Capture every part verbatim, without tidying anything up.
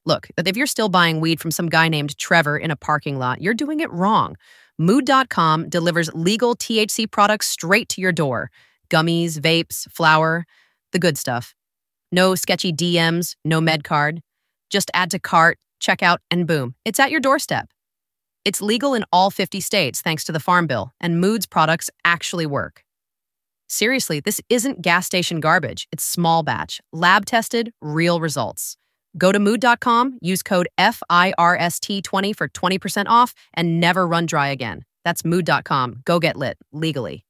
Look, if you're still buying weed from some guy named Trevor in a parking lot, you're doing it wrong. Mood dot com delivers legal T H C products straight to your door. Gummies, vapes, flour, the good stuff. No sketchy D Ms, no med card. Just add to cart, check out, and boom, it's at your doorstep. It's legal in all fifty states thanks to the Farm Bill, and Mood's products actually work. Seriously, this isn't gas station garbage. It's small batch, lab tested, real results. Go to mood dot com, use code F I R S T twenty for twenty percent off, and never run dry again. That's mood dot com. Go get lit, legally.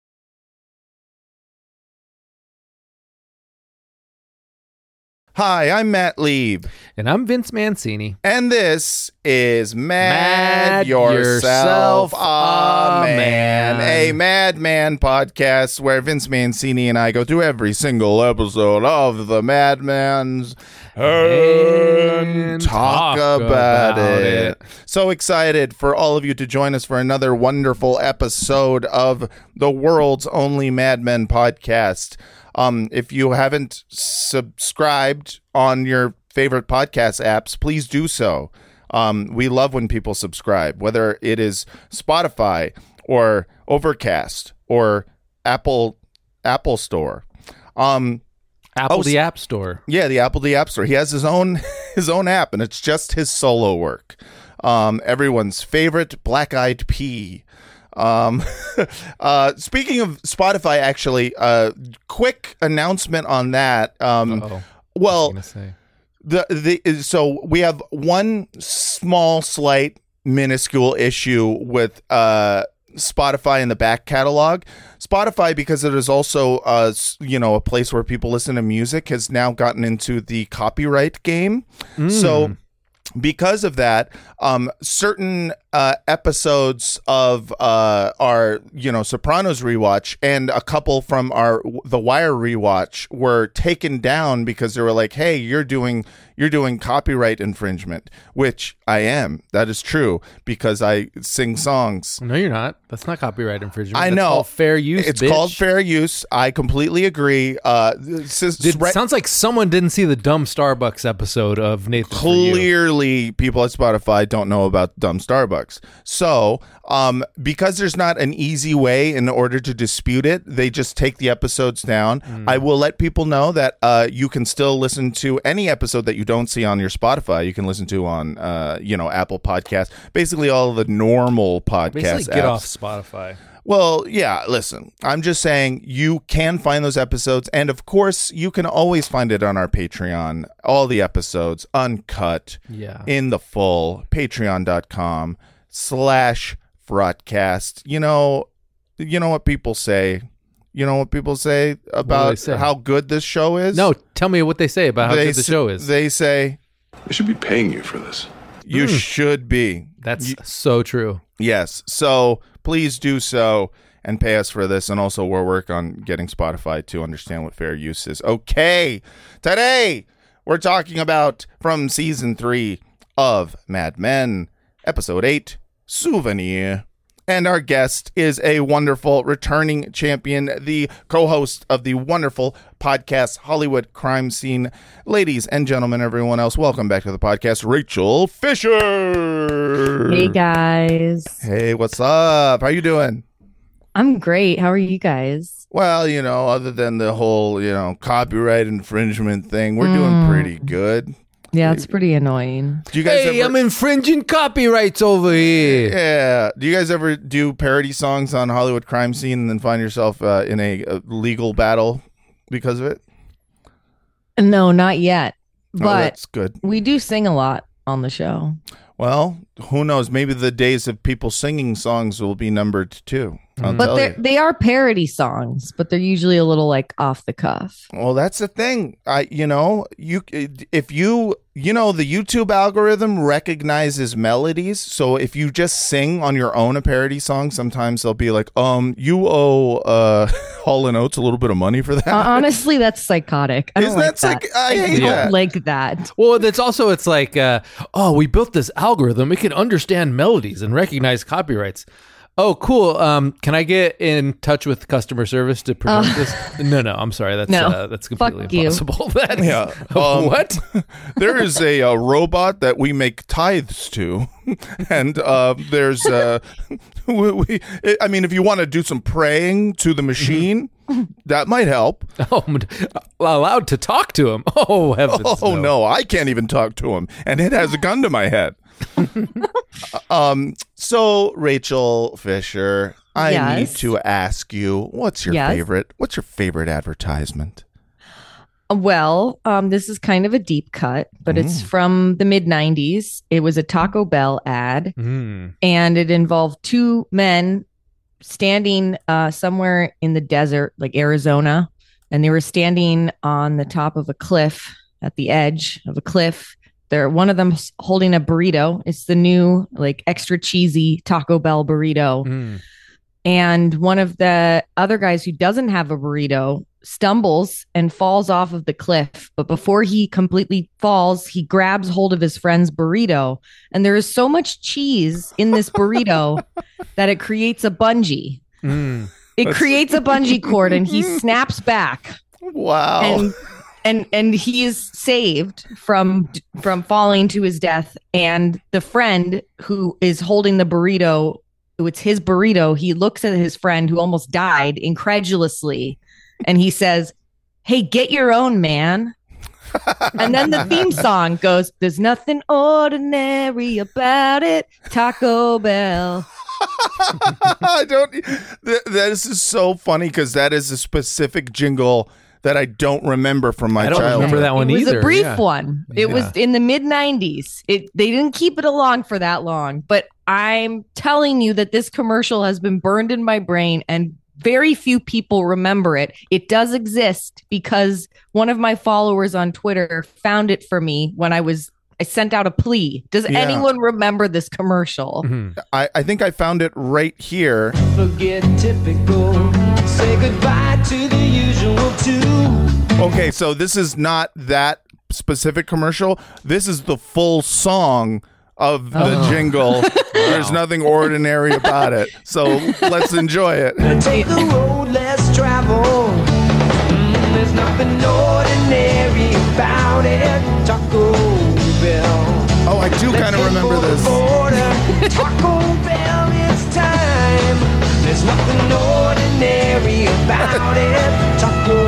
Hi, I'm Matt Lieb. And I'm Vince Mancini. And this is Mad, Mad Yourself, Yourself a a Man, Man. a Madman podcast where Vince Mancini and I go through every single episode of the Madmans and, And talk, talk about, about it. it. So excited for all of you to join us for another wonderful episode of the world's only Mad Men podcast. Um, if you haven't subscribed on your favorite podcast apps, please do so. Um, we love when people subscribe, whether it is Spotify or Overcast or Apple Apple Store. Um, Apple oh, the App Store. yeah, the Apple the App Store. He has his own his own app, and it's just his solo work. Um, everyone's favorite Black Eyed Pea. Um, uh, speaking of Spotify, actually, uh, quick announcement on that. Um, Uh-oh. well, What's he gonna say? the the so we have one small, slight, minuscule issue with uh Spotify in the back catalog. Spotify, because it is also uh you know a place where people listen to music, has now gotten into the copyright game. Mm. So because of that, um, certain uh, episodes of uh, our, you know, Sopranos rewatch and a couple from our The Wire rewatch were taken down because they were like, "Hey, you're doing you're doing copyright infringement," which I am. That is true because I sing songs. No, you're not. That's not copyright infringement. I That's know. called fair use. It's bitch. called fair use. I completely agree. Uh, this is It right- sounds like someone didn't see the dumb Starbucks episode of Nathan For You. Clearly, people at Spotify don't know about dumb Starbucks. So, um, because there's not an easy way in order to dispute it, they just take the episodes down. Mm. I will let people know that uh, you can still listen to any episode that you don't see on your Spotify. You can listen to on, uh, you know, Apple Podcasts, basically all of the normal podcast Basically, get apps. off Spotify. Well, yeah, listen, I'm just saying you can find those episodes. And of course, you can always find it on our Patreon. All the episodes uncut Yeah. in the full. Patreon.com slash broadcast. You know, you know what people say. You know what people say about they say? how good this show is? No, tell me what they say about how They good the s- show is. They say, They should be paying you for this. you Mm. should be. That's You- so true. Yes. So please do so and pay us for this. And also, we'll work on getting Spotify to understand what fair use is. Okay. Today, we're talking about from season three of Mad Men, episode eight, Souvenir. And our guest is a wonderful returning champion, the co-host of the wonderful podcast Hollywood Crime Scene. Ladies and gentlemen, everyone else, welcome back to the podcast, Rachel Fisher. Hey guys. Hey, what's up? How you doing? I'm great. How are you guys? Well, you know, other than the whole, you know, copyright infringement thing, we're doing Mm. pretty good. Yeah, it's pretty annoying. Do you guys Hey, ever, I'm infringing copyrights over here. yeah. Do you guys ever do parody songs on Hollywood Crime Scene and then find yourself uh, in a, a legal battle because of it? No, not yet. Oh, But that's good. we do sing a lot on the show. Well, who knows? Maybe the days of people singing songs will be numbered too. I'll But tell they're, you. they are parody songs, but they're usually a little like off the cuff. Well, that's the thing. I, you know, you if you, you know, the YouTube algorithm recognizes melodies. So if you just sing on your own a parody song, sometimes they'll be like, um, you owe uh, Hall and Oates a little bit of money for that. Uh, honestly, that's psychotic. I don't Isn't like that that. psych- I hate don't that. like that. Well, that's also, it's like, uh, oh, we built this algorithm. It can understand melodies and recognize copyrights. Oh, cool. Um, can I get in touch with customer service to promote Uh, this? No, no, I'm sorry. That's No. uh, that's completely Fuck you. impossible. That is, Yeah. Um, what? There is a, uh robot that we make tithes to, and uh, there's uh, we, we, I mean, if you want to do some praying to the machine, that might help. Oh, I'm allowed to talk to him. Oh, heavens. Oh no, I can't even talk to him, and it has a gun to my head. um. So, Rachel Fisher, I Yes. need to ask you, what's your Yes. favorite? What's your favorite advertisement? Well, um, this is kind of a deep cut, but it's Mm. from the mid nineties. It was a Taco Bell ad, Mm. and it involved two men standing uh, somewhere in the desert, like Arizona, and they were standing on the top of a cliff, at the edge of a cliff. They're one of them holding a burrito. It's the new, like, extra cheesy Taco Bell burrito. Mm. And one of the other guys who doesn't have a burrito stumbles and falls off of the cliff. But before he completely falls, he grabs hold of his friend's burrito. And there is so much cheese in this burrito that it creates a bungee. Mm. It That's- creates a bungee cord, and he snaps back. Wow. And and and he is saved from from falling to his death. And the friend who is holding the burrito, it's his burrito, he looks at his friend who almost died incredulously, and he says, "Hey, get your own, man." And then the theme song goes, "There's nothing ordinary about it, Taco Bell." I don't. Th- this is so funny because that is a specific jingle that I don't remember from my I don't childhood. remember that one It was either. a brief yeah. one. It was Yeah. in the mid nineties. It they didn't keep it along for that long, but I'm telling you that this commercial has been burned in my brain, and very few people remember it. It does exist because one of my followers on Twitter found it for me when I was I sent out a plea. Does Yeah. anyone remember this commercial? Mhm. I, I think I found it right here. Forget typical. Say goodbye to the usual too. Okay, so this is not that specific commercial. This is the full song of the Oh. jingle. There's nothing ordinary about it. So let's enjoy it. Take the road less traveled. Mm, there's nothing ordinary about it. Taco Bell. Oh, I do kind of remember this. this. Taco Bell, it's time. There's nothing ordinary about it. Taco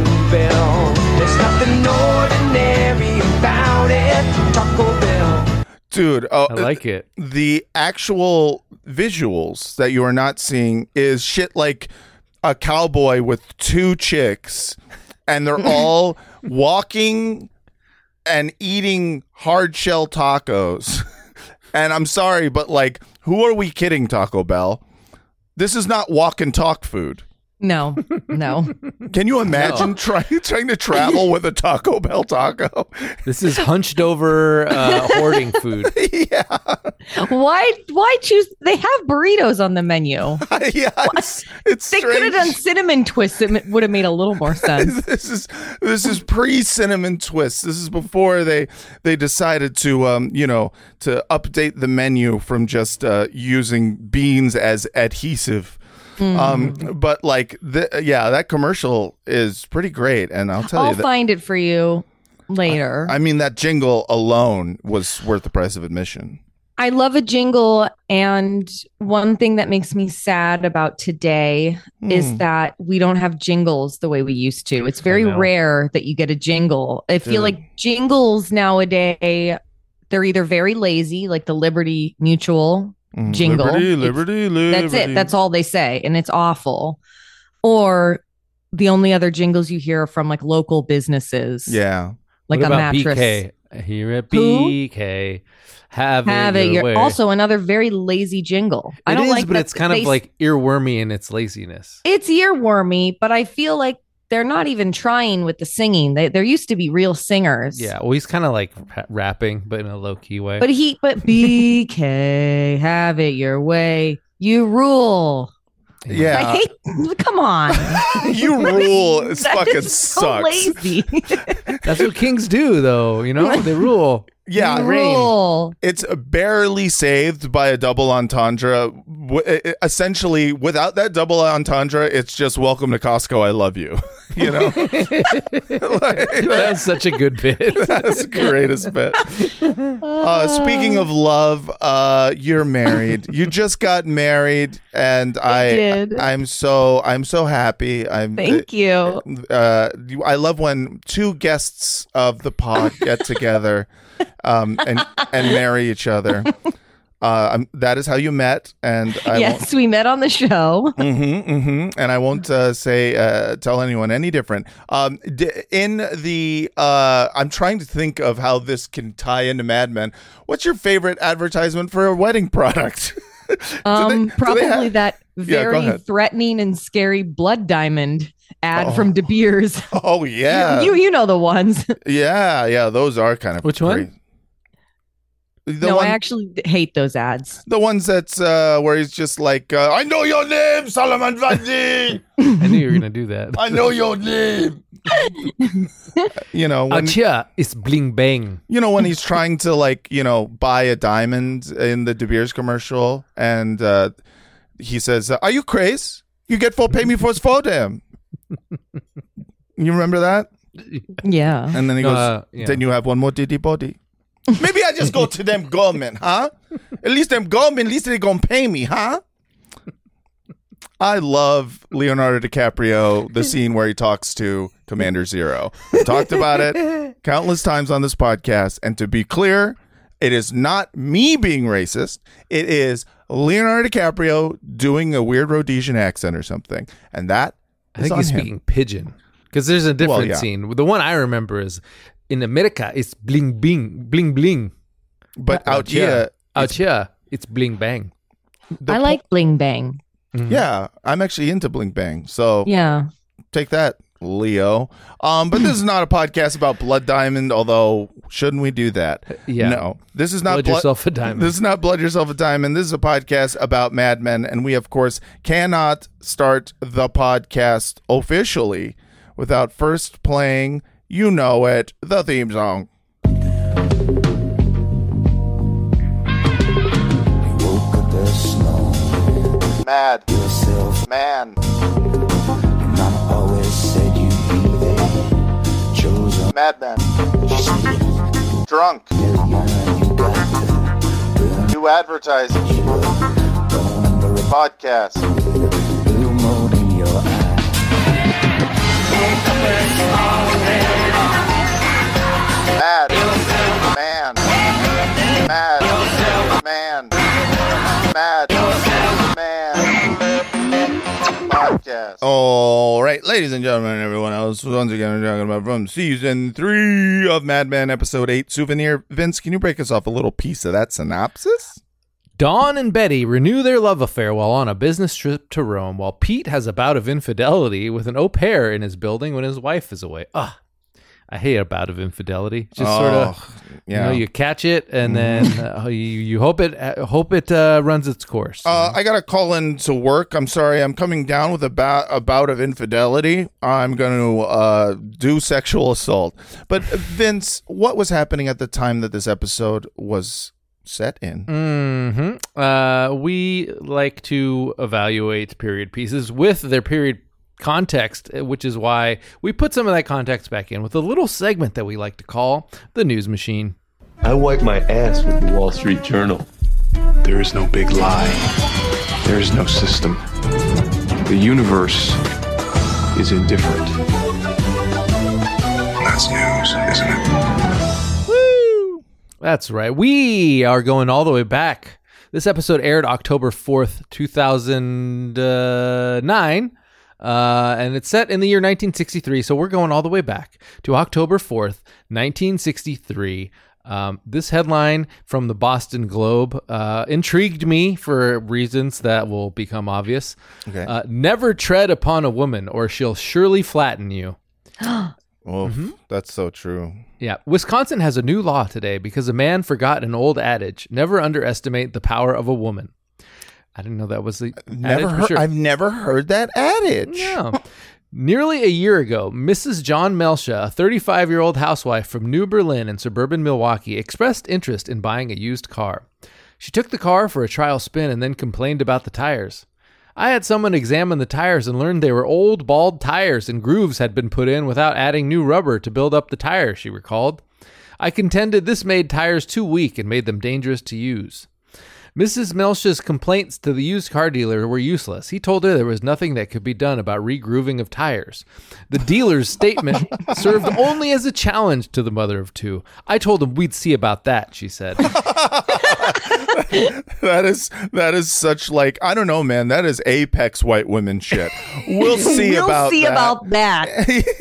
Bell. There's nothing ordinary about it. Taco Bell. Dude, oh, I like it. the actual visuals that you are not seeing is shit like a cowboy with two chicks, and they're all walking and eating hard shell tacos. And I'm sorry, but like, who are we kidding, Taco Bell? This is not walk and talk food. No, no. Can you imagine trying trying to travel with a Taco Bell taco? This is hunched over uh, hoarding food. Yeah, Why why choose they have burritos on the menu? yeah, it's, it's They could have strange. done cinnamon twists. It would have made a little more sense. This is this is pre cinnamon twist. This is before they they decided to um you know to update the menu from just uh, using beans as adhesive. Um, but like the, yeah, that commercial is pretty great, and I'll tell I'll you that. find it for you later. I mean, that jingle alone was worth the price of admission. I love a jingle, and one thing that makes me sad about today Hmm. is that we don't have jingles the way we used to. It's very know. rare that you get a jingle. I feel Dude. like jingles nowadays, they're either very lazy, like the Liberty Mutual Mm, jingle. Liberty, It's- liberty, liberty. That's it. That's all they say, and it's awful. Or the only other jingles you hear are from like local businesses, Yeah. like what a about mattress. B K? Here at Who? B K. Have, Have it it. your You're way. also another very lazy jingle. I It don't is, like but that it's kind they- of like earwormy in its laziness. it's earwormy, but I feel like they're not even trying with the singing. They, there used to be real singers. Yeah, well, he's kind of like ra- rapping, but in a low key way. But he, but B K, have it your way. You rule. Yeah. I hate. Come on. You rule. It That fucking is so sucks. lazy. That's what kings do, though. You know, they rule. Yeah, Rule. it's barely saved by a double entendre. W- it- essentially, without that double entendre, it's just "Welcome to Costco, I love you." You know, Like, That's such a good bit. that's the greatest bit. Uh, speaking of love, uh, you're married. You just got married, and I, did. I'm so, I'm so happy. I'm. Thank you. Uh, you- I love when two guests of the pod get together. Um, and and marry each other. Uh, um, that is how you met, and I Yes, we met on the show. won't, mm-hmm, mm-hmm, and I won't uh, say uh, tell anyone any different. Um, d- in the, uh, I'm trying to think of how this can tie into Mad Men. What's your favorite advertisement for a wedding product? Do Um, they- do they probably have- that Yeah, go very ahead. threatening and scary blood diamond ad Oh. from De Beers. Oh yeah, you you know the ones. yeah, yeah. Those are kind of Which one? crazy. The no, one, I actually hate those ads. the ones that's uh, where he's just like, uh, I know your name, Solomon Vandi. I knew you were going to do that. I know your name. You know, when, Achia, it's bling bang. you know when he's trying to like, you know, buy a diamond in the De Beers commercial, and uh, he says, "Are you crazy? You get full pay me for for them." You remember that? Yeah. And then he goes, Uh, yeah. "Then you have one more diddy body." Maybe I just go to them government, huh? At least them government, at least they gonna pay me, huh? I love Leonardo DiCaprio, the scene where he talks to Commander Zero. We've talked about it countless times on this podcast, and to be clear, it is not me being racist. It is Leonardo DiCaprio doing a weird Rhodesian accent or something, and that I is think on he's him. speaking pigeon. Because there's a different yeah. scene. The one I remember is in America, it's bling bling, bling bling. But out here, Out here, it's bling bang. the I po- like Bling Bang. Yeah, I'm actually into Blink Bang, so Yeah. take that, Leo. Um, but this is not a podcast about Blood Diamond, although shouldn't we do that? Yeah. No, this is not Blood yourself a diamond. This is not Blood Yourself a Diamond. This is a podcast about Mad Men, and we of course cannot start the podcast officially without first playing, you know it, the theme song. Woke up the snow Mad yourself. Man, Mama always said you'd be there. Chosen. Mad Men, She said, drunk, yeah, you got to burn new advertising, your bone under a podcast. blue mold in your eye. Mad Man, Mad Man, Mad Man podcast. All right, ladies and gentlemen, and everyone else, once again, we're talking about from season three of Mad Men, episode eight, Souvenir. Vince, can you break us off a little piece of that synopsis? Dawn and Betty renew their love affair while on a business trip to Rome, while Pete has a bout of infidelity with an au pair in his building when his wife is away. Ugh, I hate a bout of infidelity. Just sort of, yeah. you know, you catch it and then uh, you, you hope it uh, hope it uh, runs its course. Uh, I gotta call in to work. I'm sorry. I'm coming down with a, ba- a bout of infidelity. I'm going to uh, do sexual assault. But Vince, what was happening at the time that this episode was set in? hmm Uh, we like to evaluate period pieces with their period context, which is why we put some of that context back in with a little segment that we like to call the News Machine. I wipe my ass with the Wall Street Journal. There is no big lie. There is no system. The universe is indifferent. That's news, isn't it? Woo! That's right. We are going all the way back. This episode aired October fourth, two thousand nine. Uh, and it's set in the year nineteen sixty-three, so we're going all the way back to October fourth, nineteen sixty-three. Um, this headline from the Boston Globe uh, intrigued me for reasons that will become obvious. Okay. Uh, Never tread upon a woman or she'll surely flatten you. Oof, that's so true. Yeah, Wisconsin has a new law today because a man forgot an old adage, never underestimate the power of a woman. I didn't know that was the Never adage for heard. sure. I've never heard that adage. No. Nearly a year ago, Missus John Melsha, a thirty-five-year-old housewife from New Berlin in suburban Milwaukee, expressed interest in buying a used car. She took the car for a trial spin and then complained about the tires. I had someone examine the tires and learned they were old, bald tires and grooves had been put in without adding new rubber to build up the tire, she recalled. I contended this made tires too weak and made them dangerous to use. Missus Melsha's complaints to the used car dealer were useless. He told her there was nothing that could be done about re-grooving of tires. The dealer's statement served only as a challenge to the mother of two. I told him we'd see about that, she said. That is that is such like I don't know, man. That is apex white women shit. We'll see we'll about see that. about that.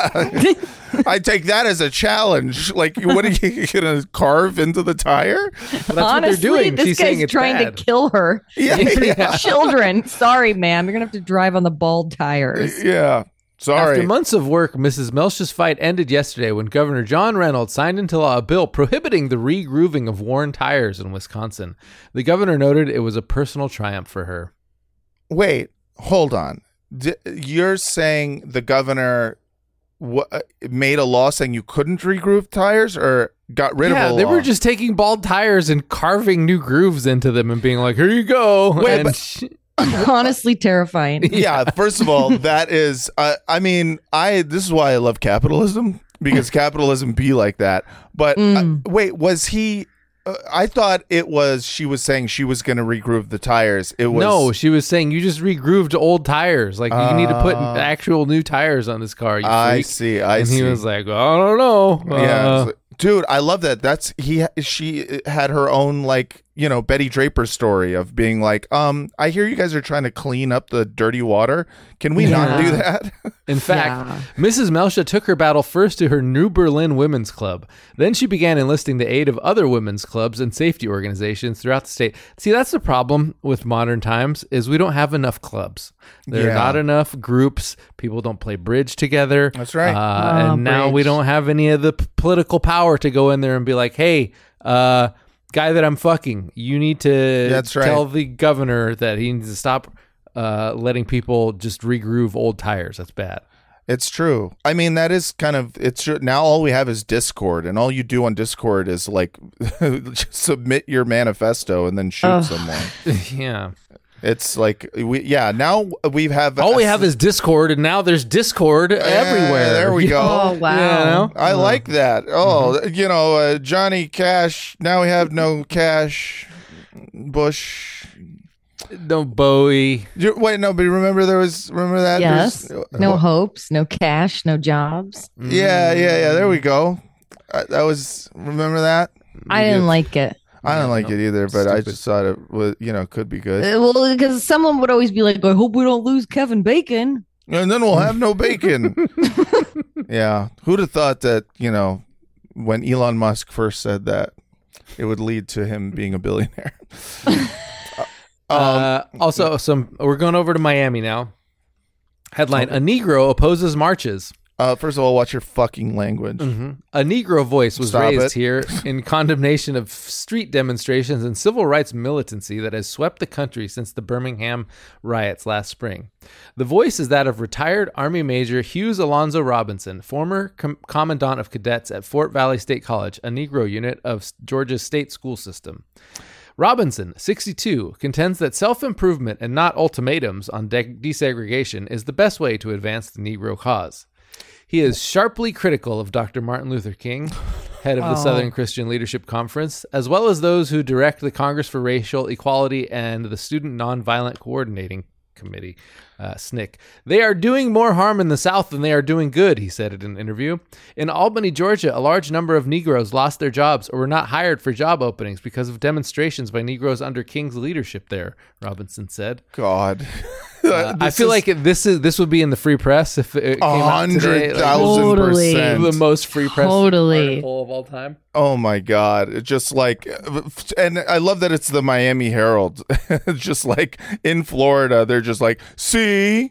Yeah, I take that as a challenge. Like, what are you gonna carve into the tire? Well, that's Honestly, what they're doing. this She's guy's saying it's trying bad. to kill her. Yeah, yeah, Children, sorry, ma'am, you're gonna have to drive on the bald tires. yeah. Sorry. After months of work, Missus Melsha's fight ended yesterday when Governor John Reynolds signed into law a bill prohibiting the re-grooving of worn tires in Wisconsin. The governor noted it was a personal triumph for her. Wait, hold on. D- you're saying the governor w- made a law saying you couldn't re-groove tires, or got rid yeah, of a they law? were just taking bald tires and carving new grooves into them and being like, here you go. Wait, and but- she- Honestly, terrifying. Yeah, first of all, that is uh, I mean, I this is why I love capitalism, because capitalism be like that. But Mm. uh, wait, was he uh, I thought it was she was saying she was going to re-groove the tires. It was no, she was saying you just re-grooved old tires. Like, you need to put Uh, actual new tires on this car, you I freak. see. I and see. he was like, I don't know. yeah. Uh, it's like- dude, I love that. That's he she had her own, like, you know, Betty Draper story of being like, um, I hear you guys are trying to clean up the dirty water. Can we not do that? In fact, Yeah. Missus Melsha took her battle first to her New Berlin Women's Club. Then she began enlisting the aid of other women's clubs and safety organizations throughout the state. See, that's the problem with modern times, is we don't have enough clubs. There are Yeah. not enough groups. People don't play bridge together. That's right. Uh, Oh, and now we bridge. don't have any of the p- political power to go in there and be like, hey, uh, guy that I'm fucking, you need to That's right. tell the governor that he needs to stop uh, letting people just re-groove old tires. That's bad. It's true. I mean, that is kind of, it's true. Now all we have is Discord, and all you do on Discord is like just submit your manifesto and then shoot Ugh. someone. Yeah. It's like, we, yeah, now we have, All we have is Discord, and now there's Discord everywhere. there we You go. know? Oh, wow. You know? I like that. Oh, you know, uh, Johnny Cash. Now we have no Cash. Bush. No Bowie. You- Wait, no, but remember there was, remember that? Yes. There's- No hopes, no cash, no jobs. Yeah, yeah, yeah. There we go. Uh, that was, remember that? I didn't like it. I don't like No, it either, but I stupid. just thought it was, you know, could be good. Uh, Well, because someone would always be like, I hope we don't lose Kevin Bacon. And then we'll have no bacon. Yeah. Who'd have thought that, you know, when Elon Musk first said that, it would lead to him being a billionaire. um, Uh, also, some we're going over to Miami now. Headline: A Negro opposes marches. uh, first of all, watch your fucking language. A Negro voice was Stop raised it. here in condemnation of street demonstrations and civil rights militancy that has swept the country since the Birmingham riots last spring. The voice is that of retired Army Major Hughes Alonzo Robinson, former com- commandant of cadets at Fort Valley State College, a Negro unit of Georgia's state school system. Robinson, sixty-two, contends that self-improvement and not ultimatums on de- desegregation is the best way to advance the Negro cause. He is sharply critical of Doctor Martin Luther King, head of the Oh. Southern Christian Leadership Conference, as well as those who direct the Congress for Racial Equality and the Student Nonviolent Coordinating Committee, uh, S N C C. They are doing more harm in the South than they are doing good, he said in an interview. In Albany, Georgia, a large number of Negroes lost their jobs or were not hired for job openings because of demonstrations by Negroes under King's leadership there, Robinson said. God. Uh, I This feel is like it, this is this would be in the free press if it came a out today. hundred Like, thousand Totally. percent. the most free press Totally. article of all time. Oh my God. It's just like, and I love that it's the Miami Herald. It's just like in Florida, they're just like, see,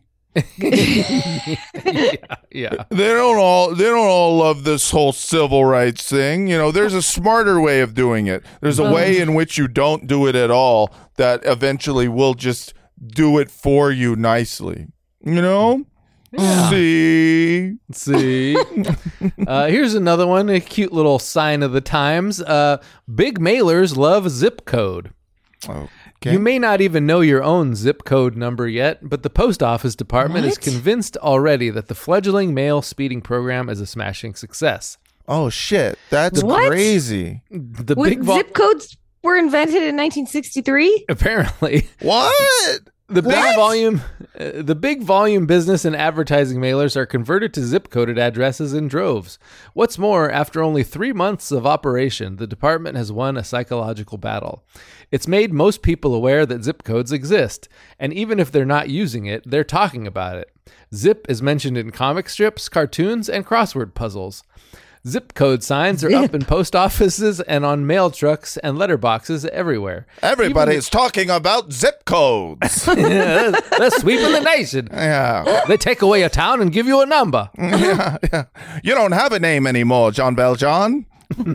yeah, yeah. they don't all they don't all love this whole civil rights thing. You know, there's a smarter way of doing it. There's a way in which you don't do it at all that eventually will just do it for you nicely. You know? See? See, uh, here's another one, a cute little sign of the times. Uh, big mailers love zip code. Okay. You may not even know your own zip code number yet, but the post office department is What? convinced already that the fledgling mail speeding program is a smashing success. Oh, shit. That's What? crazy. The What, big vol- zip codes were invented in nineteen sixty-three? apparently What? the big What? volume uh, the big volume business and advertising mailers are converted to zip coded addresses in droves. What's more, after only three months of operation, the department has won a psychological battle. It's made most people aware that zip codes exist, and even if they're not using it, they're talking about it. Zip is mentioned in comic strips, cartoons, and crossword puzzles. Zip code signs are up in post offices and on mail trucks and letterboxes everywhere. Everybody's talking about zip codes. Yeah, they're, they're sweeping the nation. Yeah. They take away a town and give you a number. yeah, yeah. You don't have a name anymore, John Valjean.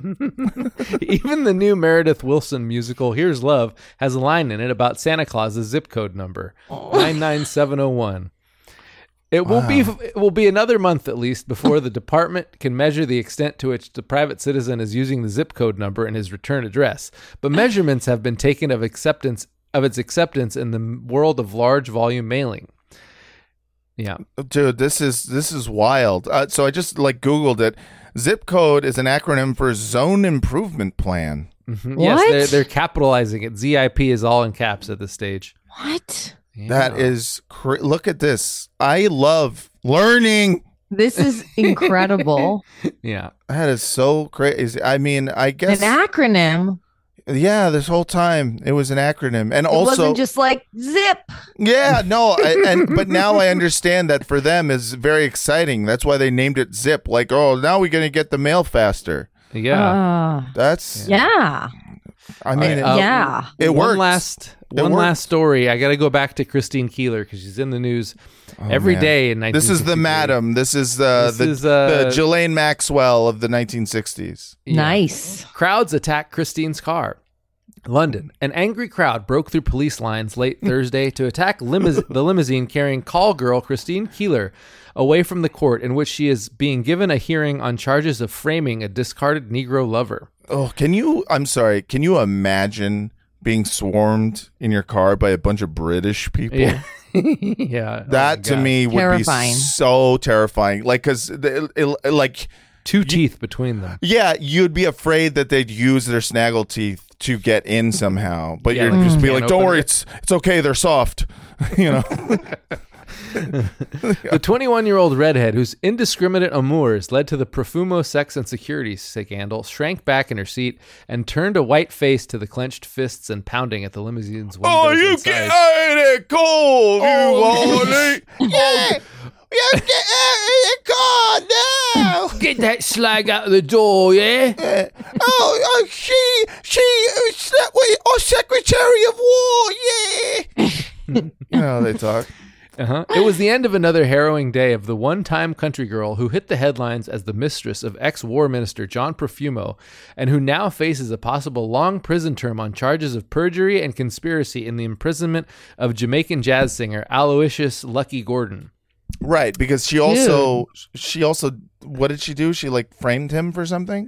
Even the new Meredith Willson musical, Here's Love, has a line in it about Santa Claus's zip code number, nine nine seven oh one. It will be it will be another month at least before the department can measure the extent to which the private citizen is using the zip code number in his return address. But measurements have been taken of acceptance of its acceptance in the world of large volume mailing. Yeah. Dude, this is this is wild. Uh, so I just like Googled it. Zip code is an acronym for Zone Improvement Plan. Mhm. What? Yes, they're, they're capitalizing it. Z I P is all in caps at this stage. What? That is cra- look at this. I love learning. This is incredible. Yeah. That is so crazy. I mean, I guess An acronym. yeah, this whole time it was an acronym. And It also wasn't just like zip. yeah, no, I, and but now I understand that for them is very exciting. That's why they named it Zip. Like, oh, now we're going to get the mail faster. Yeah. Uh, That's yeah. I mean, Uh, yeah. it one works. last It one works. last story. I got to go back to Christine Keeler because she's in the news every Oh, man. day in nineteen This is the sixty-three. madam. This is uh, This the is, uh, the Ghislaine Maxwell of the nineteen sixties. Yeah. Nice. Crowds attack Christine's car. London. An angry crowd broke through police lines late Thursday to attack limus- the limousine carrying call girl Christine Keeler away from the court in which she is being given a hearing on charges of framing a discarded Negro lover. Oh, can you? I'm sorry. Can you imagine being swarmed in your car by a bunch of British people? Yeah. yeah. That Oh my to God. me would Terrifying. be so terrifying. Like, cause it, it- like, Two teeth between them. yeah, you'd be afraid that they'd use their snaggle teeth to get in somehow. But Yeah, you're like, just be can't like, don't open worry, it." it's it's okay. They're soft. You know. The twenty-one-year-old redhead, whose indiscriminate amours led to the Profumo sex and security scandal, shrank back in her seat and turned a white face to the clenched fists and pounding at the limousine's windows Oh, you inside. get out of there, cold, Oh, you Wally. Yeah, you get out of the car now. Get that slag out of the door, yeah? Uh, oh, oh, she, she slept with our Secretary of War, yeah. You know how they talk. Uh-huh. It was the end of another harrowing day of the one-time country girl who hit the headlines as the mistress of ex-war minister John Profumo and who now faces a possible long prison term on charges of perjury and conspiracy in the imprisonment of Jamaican jazz singer Aloysius Lucky Gordon. Right, because she also, she also, what did she do? She like framed him for something?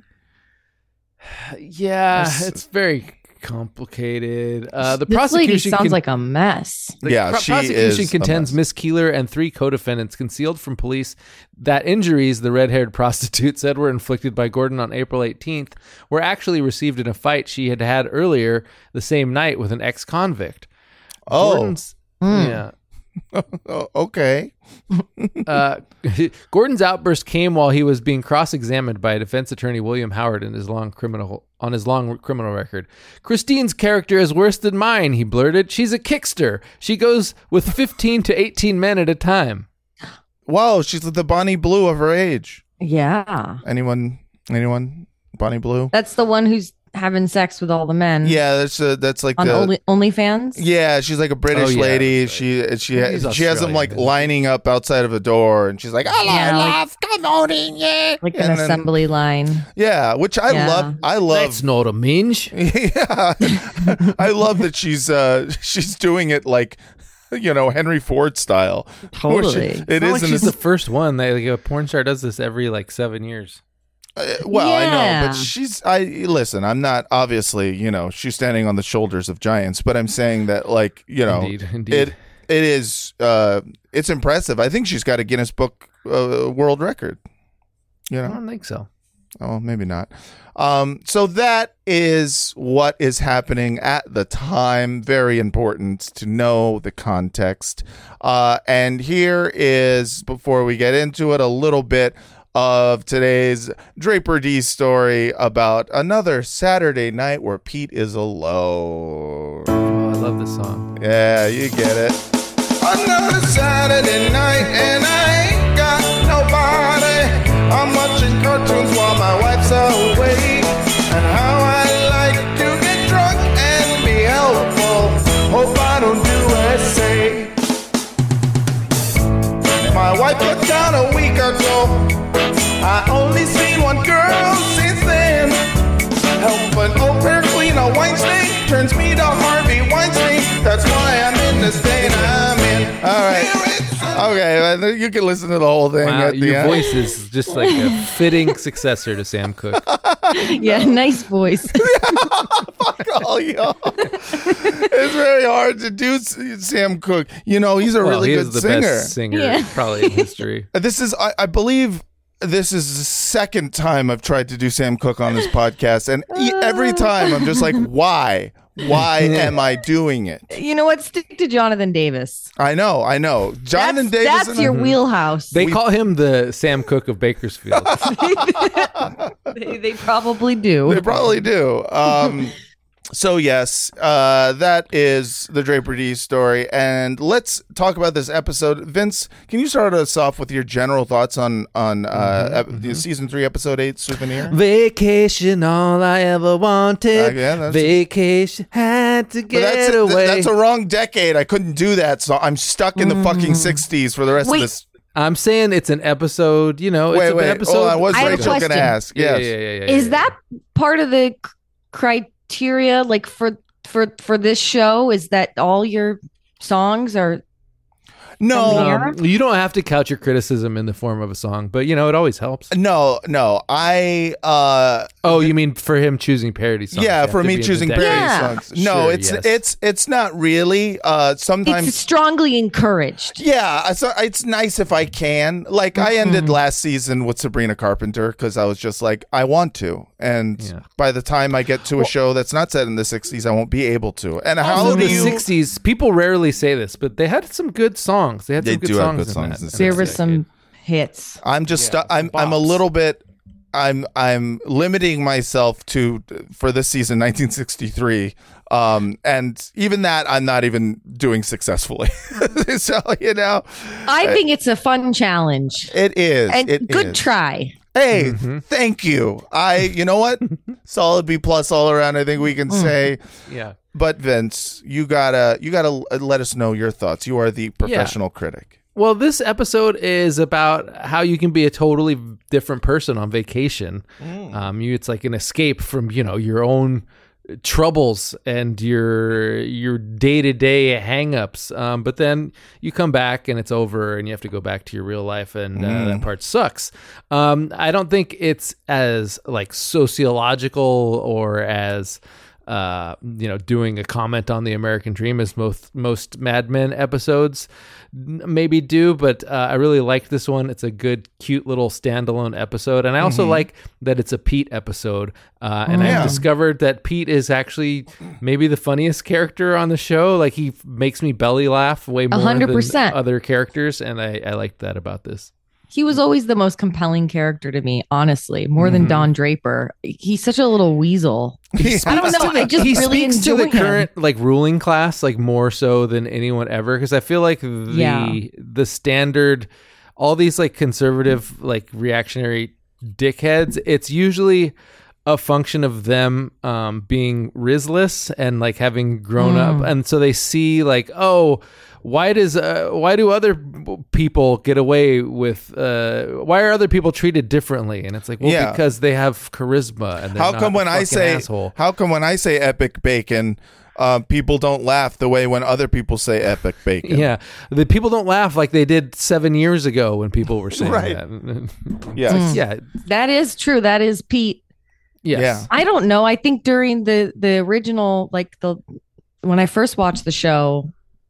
Yeah, That's- it's very complicated. Uh, the This lady prosecution sounds con- like a mess. The Yeah, pro- she prosecution is a contends mess. Miss Keeler and three co-defendants concealed from police that injuries the red-haired prostitute said were inflicted by Gordon on April eighteenth were actually received in a fight she had had earlier the same night with an ex-convict. Oh, Gordon's, Hmm. yeah. oh, okay. Uh, Gordon's outburst came while he was being cross-examined by defense attorney William Howard in his long criminal on his long criminal record. Christine's character is worse than mine, he blurted. She's a kickster. She goes with fifteen to eighteen men at a time. Wow, she's the Bonnie Blue of her age. Yeah. Anyone? Anyone? Bonnie Blue? That's the one who's having sex with all the men. Yeah, that's uh, that's like On the. Only, OnlyFans? Yeah, she's like a British Oh, yeah, lady. that's right. She she ha- She's she has them Australian, like isn't she? lining up outside of a door, and she's like, "Hello, Yeah, like- love, come on in, yeah." Like an And then- assembly line. Yeah, which I Yeah. love. I love. That's not a minge. Yeah, I love that she's uh she's doing it like you know, Henry Ford style. Totally. Which It's it not is like in she's this- the first one. They, like, a porn star does this every like seven years. Uh, well, I know, Yeah. but she's. I listen. I'm not obviously. You know, she's standing on the shoulders of giants. But I'm saying that, like, you know, Indeed, indeed. it it is. Uh, it's impressive. I think she's got a Guinness Book uh, World Record. You I know, don't think so. oh, maybe not. Um, so that is what is happening at the time. Very important to know the context. Uh, and here is, before we get into it, a little bit of today's Draper D story about another Saturday night where Pete is alone. Oh, I love this song. Yeah, you get it. Another Saturday night and I ain't got nobody. I'm watching cartoons while my wife's away. And how I like to get drunk and be helpful. Hope I don't do as say. My wife put down a week ago. I only seen one girl since then. Help an au pair clean a wine stain turns me to Harvey Weinstein. That's why I'm in the state I'm in. All right. Okay, you can listen to the whole thing Wow, at the your end. voice is just like a fitting successor to Sam Cooke. Yeah, nice voice. Fuck all y'all. It's very hard to do S- Sam Cooke. You know, he's a Well, really he good is the singer. best singer Yeah. probably in history. This is, I, I believe, this is the second time I've tried to do Sam Cooke on this podcast, and e- every time I'm just like, why? Why am I doing it? You know what? Stick to Jonathan Davis. I know, I know. Jonathan that's, Davis. That's and- your wheelhouse. They call him the Sam Cooke of Bakersfield. they, they probably do. They probably do. Um, so yes, uh, that is the Draper D story, and let's talk about this episode. Vince, can you start us off with your general thoughts on on uh, ep- the season three, episode eight, Souvenir? Vacation, all I ever wanted. Uh, yeah, that's- Vacation, had to But get that's a, away. that's a wrong decade. I couldn't do that, so I'm stuck in the fucking sixties for the rest Wait. of this. I'm saying it's an episode. You know, it's Wait, an wait, episode. hold on. What's I have a Rachel going to question. ask? Yeah, Yes. yeah, yeah, yeah, yeah, Is yeah. that part of the c- criteria, like for for for this show? Is that all your songs are? No, From the Um, you don't have to couch your criticism in the form of a song, but you know it always helps. no, no. I uh, Oh, you mean for him choosing parody songs? yeah, you have for to me be in the choosing decade. parody Yeah. songs. No, Sure, it's yes. it's it's not really. Uh, sometimes It's strongly encouraged. Yeah, I- so it's nice if I can. Like I ended last season with Sabrina Carpenter because I was just like, I want to, and Yeah. by the time I get to a show that's not set in the sixties, I won't be able to. And how Also, do the you? sixties, people rarely say this, but they had some good songs. They had They some good do have songs good in songs that. in the in There that were decade. some hits. I'm just. stu- Yeah, I'm. some I'm a bops. little bit. I'm. I'm limiting myself to for this season, nineteen sixty-three. Um, and even that, I'm not even doing successfully. So you know, I think it's a fun challenge. it is. And it good is. try. Hey, Mm-hmm. thank you. I, you know what? Solid B plus all around. I think we can say. Yeah. But Vince, you gotta, you gotta let us know your thoughts. You are the professional critic. Well, this episode is about how you can be a totally different person on vacation. Um, you, it's like an escape from, you know, your own troubles and your your day-to-day hang-ups. Um, but then you come back and it's over and you have to go back to your real life, and uh, that part sucks. Um, I don't think it's as like sociological or as uh, you know, doing a comment on the American dream as most most Mad Men episodes n- maybe do, but uh, I really like this one. It's a good, cute little standalone episode, and I also like that it's a Pete episode. Uh, and Yeah. I've discovered that Pete is actually maybe the funniest character on the show. Like he f- makes me belly laugh way more hundred than percent. other characters, and I, I like that about this. He was always the most compelling character to me, honestly, more than Don Draper. He's such a little weasel. I don't know. I just he really speaks to enjoy the him. current like ruling class like more so than anyone ever, because I feel like the Yeah. the standard, all these like conservative like reactionary dickheads, it's usually a function of them um, being Rizless and like having grown Mm. up, and so they see like, oh, why does uh, why do other b- people get away with? Uh, why are other people treated differently? And it's like, well, Yeah. because they have charisma. And they're How not come a when I fucking say asshole. how come when I say epic bacon, uh, people don't laugh the way when other people say epic bacon? Yeah, the people don't laugh like they did seven years ago when people were saying Right. that. Yes. yeah, That is true. That is Pete. yes. Yeah. I don't know. I think during the the original, like the when I first watched the show,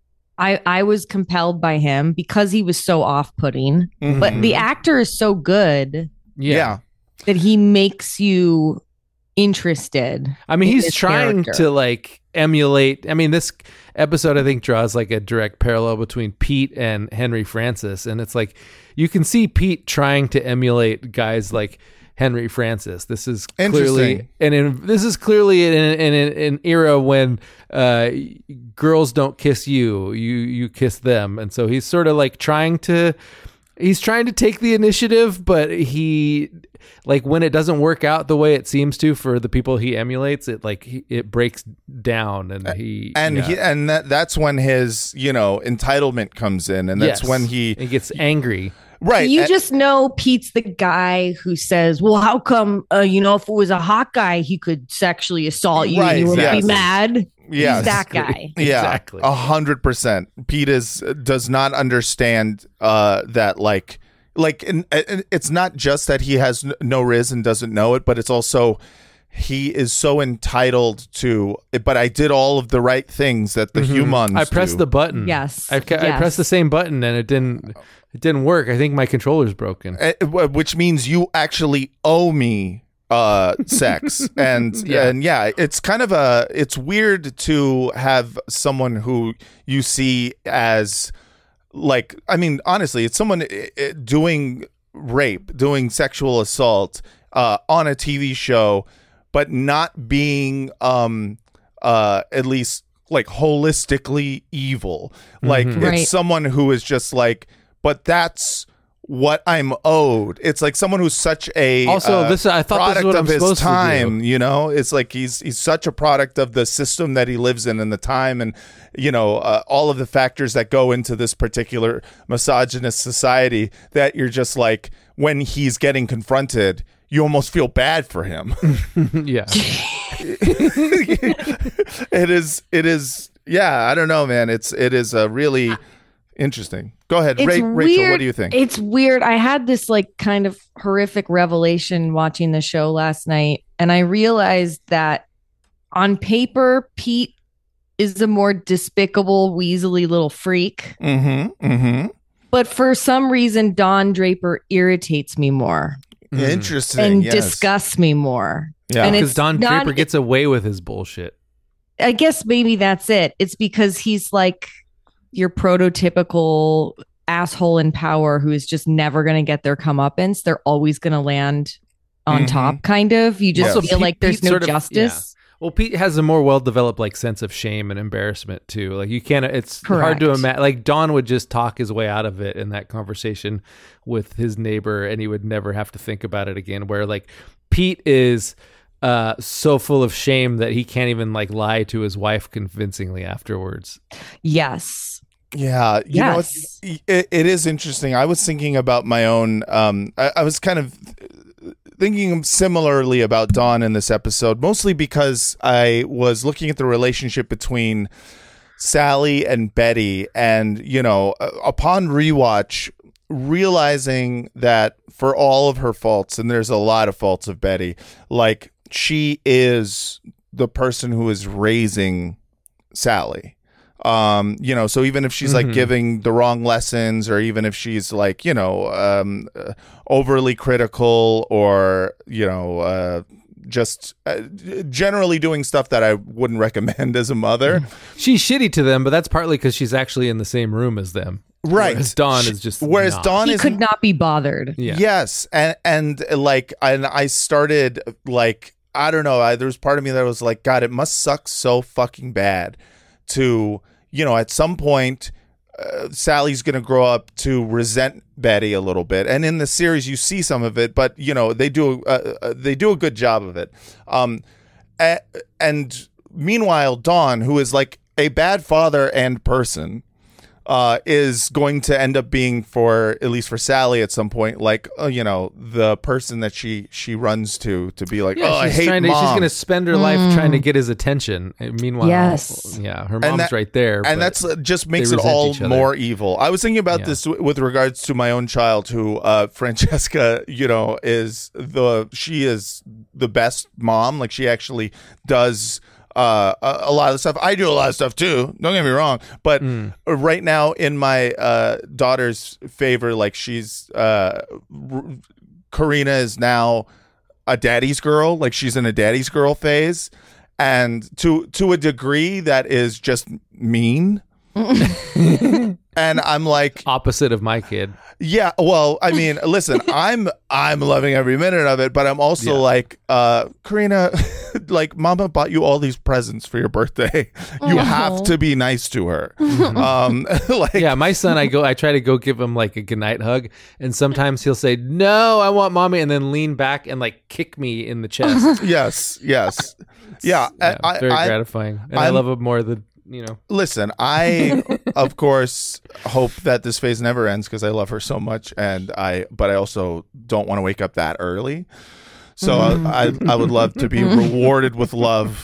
I I was compelled by him because he was so off putting. Mhm. But the actor is so good yeah, yeah. that he makes you interested. I mean, in he's his trying character. to like emulate. I mean, this episode I think draws like a direct parallel between Pete and Henry Francis, and it's like you can see Pete trying to emulate guys like Henry Francis. This is clearly, Interesting. and in, this is clearly in, in, in an era when uh, girls don't kiss you, you you kiss them, and so he's sort of like trying to. He's trying to take the initiative, but he, like, when it doesn't work out the way it seems to for the people he emulates, it like he, it breaks down, and he And yeah. he, and that, that's when his, you know, entitlement comes in, and that's Yes. when he he gets angry. right. You and- just know Pete's the guy who says, "Well, how come? Uh, you know, if it was a hot guy, he could sexually assault you, Right, and you would yes. be mad." Yes. He's that guy. Yeah, Exactly. a hundred percent. Pete is does not understand uh, that like like and, and it's not just that he has n- no riz and doesn't know it, but it's also he is so entitled to. But I did all of the right things that the humans. Mm-hmm. I pressed do. the button. Yes. I, ca- I Yes. pressed the same button, and it didn't. It didn't work. I think my controller's broken. Uh, w- which means you actually owe me uh sex and Yeah. and yeah, it's kind of a it's weird to have someone who you see as like I mean honestly it's someone uh, uh, doing rape, doing sexual assault uh on a T V show, but not being um uh at least like holistically evil. Like it's Right. someone who is just like, but that's what I'm owed. It's like someone who's such a Also, uh, this- I thought this is product what of I'm his supposed to do. time. You know, it's like he's he's such a product of the system that he lives in and the time, and you know uh, all of the factors that go into this particular misogynist society. That you're just like when he's getting confronted, you almost feel bad for him. yeah. it is. It is. Yeah, I don't know, man. It's it is a really interesting. Go ahead, It's Ra- Rachel. weird. What do you think? It's weird. I had this like kind of horrific revelation watching the show last night, and I realized that on paper, Pete is a more despicable, weaselly little freak. Mm-hmm. Mm-hmm. But for some reason, Don Draper irritates me more Interesting. and yes. disgusts me more. Yeah. And Because it's Don not- Draper gets away with his bullshit. I guess maybe that's it. It's because he's like your prototypical asshole in power who is just never going to get their comeuppance. They're always going to land on Mhm. top, kind of. You just Also, feel Pete- like there's Pete no sort of- justice. Well, Pete has a more well-developed like sense of shame and embarrassment too. Like you can't. It's hard to Correct. imagine. Like Don would just talk his way out of it in that conversation with his neighbor, and he would never have to think about it again. Where like Pete is uh, so full of shame that he can't even like lie to his wife convincingly afterwards. Yes. Yeah, you know, Yes. it's, it, it is interesting. I was thinking about my own. Um, I, I was kind of thinking similarly about Dawn in this episode, mostly because I was looking at the relationship between Sally and Betty, and you know, uh, upon rewatch, realizing that for all of her faults, and there's a lot of faults of Betty, like she is the person who is raising Sally. Um, you know, so even if she's like Mhm. giving the wrong lessons, or even if she's like, you know, um, uh, overly critical, or, you know, uh, just uh, generally doing stuff that I wouldn't recommend as a mother. She's shitty to them, but that's partly because she's actually in the same room as them. Right. Whereas Dawn She- is just Whereas not. Dawn He is could not be bothered. Yeah. Yes, and and uh, like and I started like I don't know. I, there was part of me that was like, God, it must suck so fucking bad to, you know, at some point uh, Sally's going to grow up to resent Betty a little bit, and in the series you see some of it, but you know they do uh, uh, they do a good job of it. Um, a- and meanwhile, Don, who is like a bad father and person, uh, is going to end up being, for at least for Sally at some point, like uh, you know the person that she she runs to to be like, Yeah, oh, I she's hate trying to, mom. she's going to spend her life trying to get his attention. And meanwhile, Yes. yeah, her mom's that- right there. and but that's uh, just makes they it resent all each other. more evil. I was thinking about Yeah. this w- with regards to my own child, who uh, Francesca, you know, is the she is the best mom. Like she actually does uh, a, a lot of stuff. I do a lot of stuff too. Don't get me wrong, but Mm. right now in my uh, daughter's favor, like she's uh, r- Karina is now a daddy's girl. Like she's in a daddy's girl phase. And to to a degree that is just mean. And I'm like, opposite of my kid. yeah, well, I mean, listen, I'm I'm loving every minute of it, but I'm also Yeah. like, uh, Karina, like Mama bought you all these presents for your birthday. You have to be nice to her. um, like, Yeah, my son, I go, I try to go give him like a goodnight hug, and sometimes he'll say, "No, I want mommy," and then lean back and like kick me in the chest. yes, yes, yeah. Yeah, I, very I, gratifying, and i I'm- love him more than you know. Listen, I of course hope that this phase never ends because I love her so much, and I. But I also don't want to wake up that early. So I, I I would love to be rewarded with love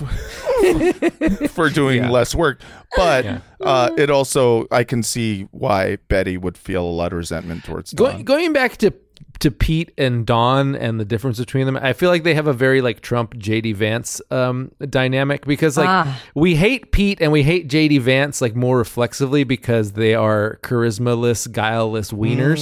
for doing Yeah. less work. But Yeah. uh, it also I can see why Betty would feel a lot of resentment towards Dawn. Going going back to to Pete and Dawn and the difference between them, I feel like they have a very like Trump J D Vance um, dynamic, because like Ah. we hate Pete and we hate J D Vance like more reflexively because they are charismaless, guileless wieners.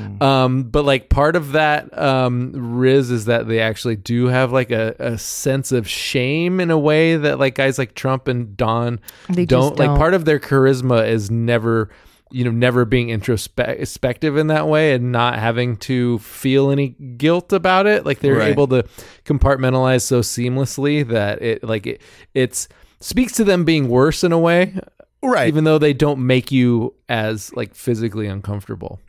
Um, but like part of that um, Riz is that they actually do have like a, a sense of shame in a way that like guys like Trump and Dawn They just don't. Like don't. part of their charisma is never, you know, never being introspective in that way and not having to feel any guilt about it. Like they're Right. able to compartmentalize so seamlessly that it like it it's speaks to them being worse in a way, Right. even though they don't make you as like physically uncomfortable.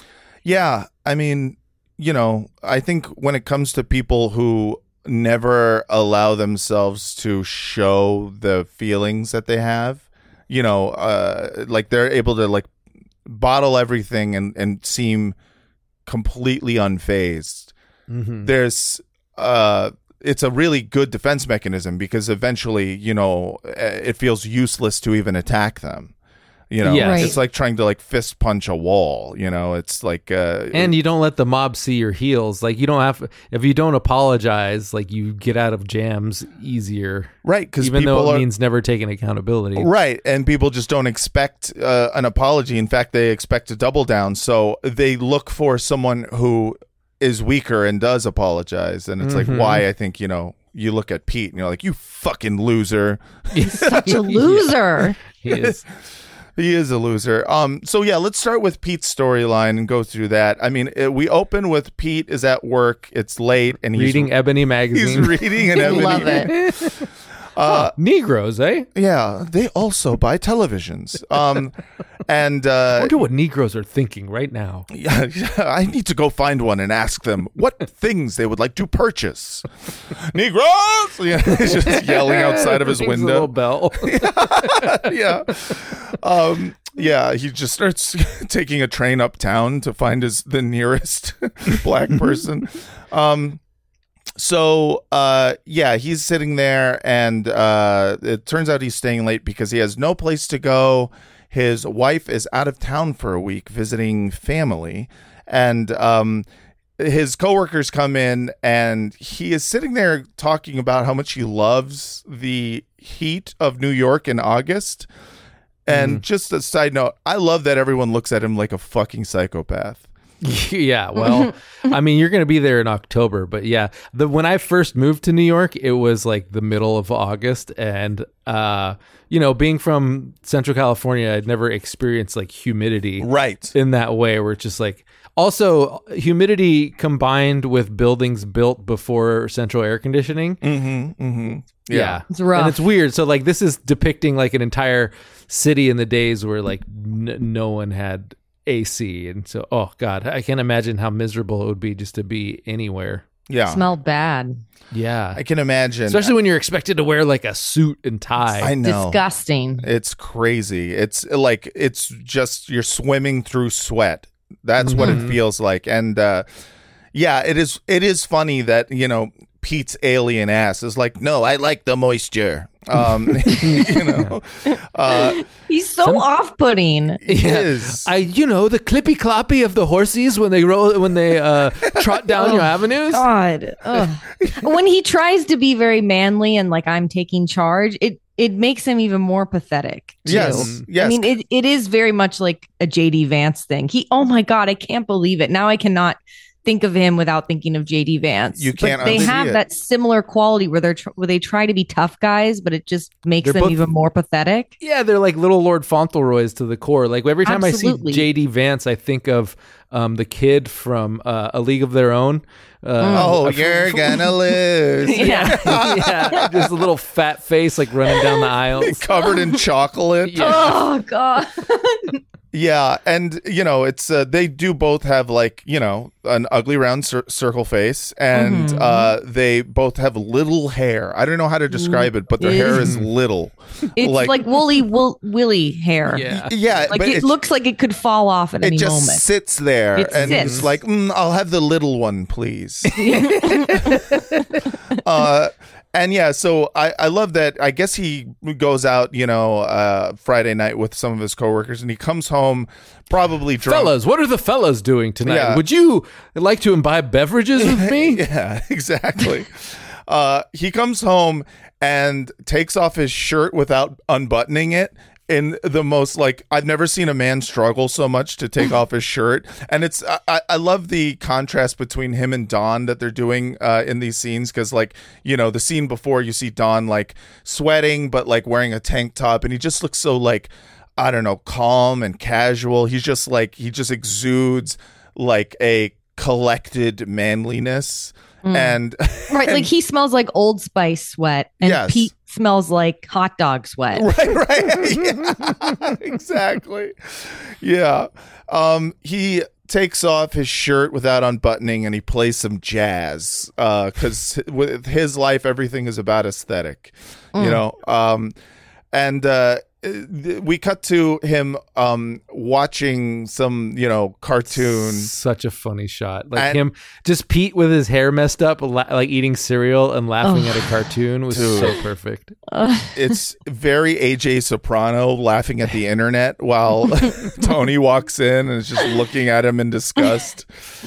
Yeah, I mean, you know, I think when it comes to people who never allow themselves to show the feelings that they have, you know, uh, like they're able to like bottle everything and, and seem completely unfazed. Mm-hmm. There's, uh, it's a really good defense mechanism because eventually, you know, it feels useless to even attack them. You know, Yes. Right. it's like trying to like fist punch a wall. You know, it's like, uh, And you don't let the mob see your heels. Like you don't have, if you don't apologize, like you get out of jams easier. right, because Even people though it are means never taking accountability. right, and people just don't expect uh, an apology. In fact, they expect a double down. So they look for someone who is weaker and does apologize. And it's Mhm. like, why? I think, you know, you look at Pete and you're like, you fucking loser. Such a loser. He is. He is a loser. Um. So yeah, let's start with Pete's storyline and go through that. I mean, it, we open with Pete is at work. It's late, and he's Reading Ebony He's magazine. reading an Ebony. Love it. Uh, Negroes, eh? yeah, they also buy televisions. Um, and I uh, wonder what Negroes are thinking right now. yeah, yeah, I need to go find one and ask them what things they would like to purchase. Negroes, yeah, he's just yelling outside of his Rings a little window. bell. yeah. Um, yeah, he just starts taking a train uptown to find his the nearest black person. Um, so uh, yeah, he's sitting there, and uh, it turns out he's staying late because he has no place to go. His wife is out of town for a week visiting family, and um, his coworkers come in, and he is sitting there talking about how much he loves the heat of New York in August. And just a side note, I love that everyone looks at him like a fucking psychopath. Yeah, well, I mean, you're going to be there in October, but yeah, the when I first moved to New York, it was like the middle of August, and uh, you know, being from Central California, I'd never experienced like humidity, Right. in that way, where it's just like also humidity combined with buildings built before central air conditioning. Mm-hmm. Mm-hmm. Yeah, It's rough. and it's weird. So like, this is depicting like an entire city in the days where like n- no one had A C, and so oh god, I can't imagine how miserable it would be just to be anywhere. Yeah. Smelled bad. Yeah, I can imagine. especially when you're expected to wear like a suit and tie. I know. Disgusting. It's crazy. It's like it's just you're swimming through sweat. That's what it feels like. And uh, yeah, it is. It is funny that you know Pete's alien ass is like, no, I like the moisture. Um, you know, uh, He's so off-putting. it is. I, you know, the clippy cloppy of the horses when they roll when they uh, trot down your avenues. God. Ugh. When he tries to be very manly and like I'm taking charge, it it makes him even more pathetic. Too. Yes, yes. I mean, it, it is very much like a J D Vance thing. He, oh my God, I can't believe it. Now I cannot think of him without thinking of J D Vance. You can't But they unsee have it. that similar quality where they're tr- where they try to be tough guys, but it just makes They're them both- even more pathetic. Yeah, they're like little Lord Fauntleroys to the core. Like every time Absolutely. I see J D Vance, I think of um, the kid from uh, A League of Their Own. Uh, oh, I- you're gonna lose. Yeah. yeah, just a little fat face like running down the aisles. Covered in chocolate. Yeah. Oh God. Yeah, and you know, it's uh, they do both have like you know an ugly round cir- circle face, and Mhm. uh, they both have little hair. I don't know how to describe it, but their hair is little. It's like, woolly wool, willy hair. Yeah. Yeah, Like but it it's- looks like it could fall off at it any just moment. sits there, It and sits. it's like, mm, I'll have the little one, please. uh, and yeah, so I, I love that. I guess he goes out, you know, uh, Friday night with some of his coworkers, and he comes home probably drunk. Fellas, what are the fellas doing tonight? Yeah. Would you like to imbibe beverages with me? Yeah, exactly. uh, he comes home and takes off his shirt without unbuttoning it. In the most like I've never seen a man struggle so much to take off his shirt, and it's I, I love the contrast between him and Dawn that they're doing uh, in these scenes, because like you know the scene before you see Dawn like sweating but like wearing a tank top, and he just looks so like I don't know calm and casual. He's just like he just exudes like a collected manliness. And Right, like he smells like Old Spice sweat, and Yes. Pete smells like hot dog sweat. right right yeah, exactly yeah um he takes off his shirt without unbuttoning, and he plays some jazz uh because with his life everything is about aesthetic, you know. um and uh we cut to him um watching some you know cartoon. Such a funny shot. Like And- him, just Pete with his hair messed up, la- like eating cereal and laughing Oh. at a cartoon was Dude. so perfect. It's very A J Soprano laughing at the internet while Tony walks in and is just looking at him in disgust.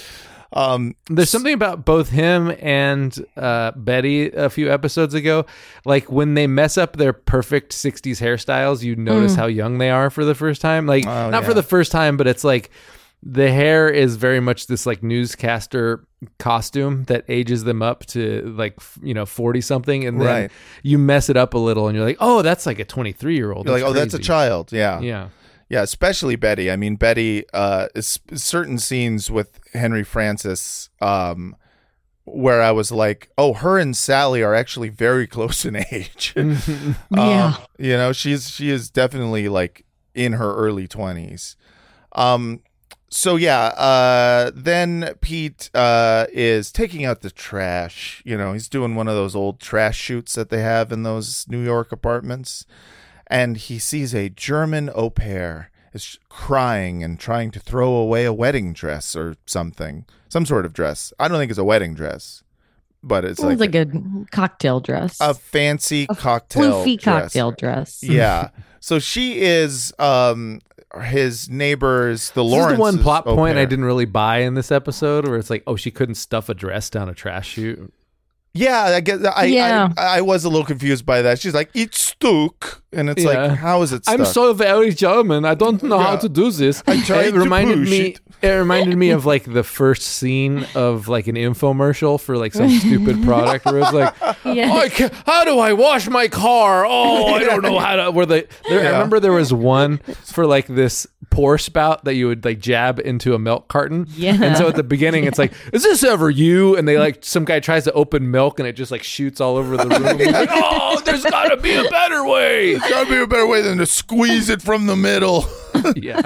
Um, There's something about both him and uh, Betty a few episodes ago. Like when they mess up their perfect sixties hairstyles, you notice how young they are for the first time. Like Oh, not yeah. for the first time, but it's like the hair is very much this like newscaster costume that ages them up to like f- you know forty something, and then Right. you mess it up a little, and you're like, oh, that's like a twenty-three year old. you're like, oh, that's a child. Yeah. Yeah. Yeah, especially Betty. I mean, Betty, uh, is certain scenes with Henry Francis, um, where I was like, oh, her and Sally are actually very close in age. Yeah. Um, you know, she's she is definitely like in her early twenties. Um, so yeah, uh, then Pete uh, is taking out the trash. You know, he's doing one of those old trash chutes that they have in those New York apartments. And he sees a German au pair is crying and trying to throw away a wedding dress or something, some sort of dress. I don't think it's a wedding dress, but it's It's like, like a cocktail dress. a fancy A cocktail floofy dress. cocktail dress. Yeah. So she is um his neighbors, the This Lawrence. is the one plot point I didn't really buy in this episode, where it's like, oh, she couldn't stuff a dress down a trash chute. Yeah, I guess I, Yeah. I I was a little confused by that. She's like, it's stuck, and it's Yeah. like, how is it stuck? I'm so very German. I don't know how Yeah. to do this. I tried it to reminded push me. it. It reminded me of like the first scene of like an infomercial for like some stupid product where it's like, Yeah. "I can't- how do I wash my car? Oh, I don't know how to. Where the there, I Yeah. remember there was one for like this pour spout that you would like jab into a milk carton. Yeah. And so at the beginning, it's like, is this ever you? And they like some guy tries to open milk and it just like shoots all over the room. He's like, oh, there's got to be a better way. There's gotta be a better way than to squeeze it from the middle. Yeah.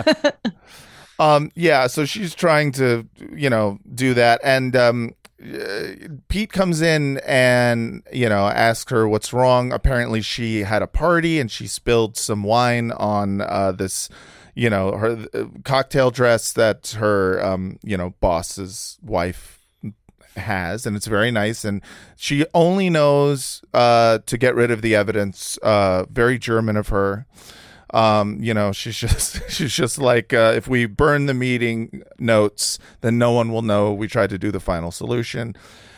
Um, yeah, so she's trying to, you know, do that. And um, uh, Pete comes in and, you know, asks her what's wrong. Apparently she had a party and she spilled some wine on uh, this, you know, her uh, cocktail dress that her, um, you know, boss's wife has. And it's very nice. And she only knows uh, to get rid of the evidence. Uh, very German of her. Um, you know, she's just she's just like uh, if we burn the meeting notes, then no one will know we tried to do the final solution.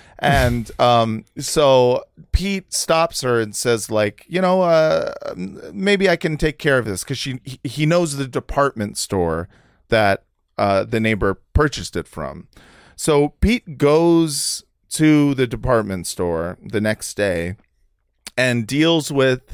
And um, so Pete stops her and says, like, you know, uh, maybe I can take care of this because she he, he knows the department store that uh, the neighbor purchased it from. So Pete goes to the department store the next day and deals with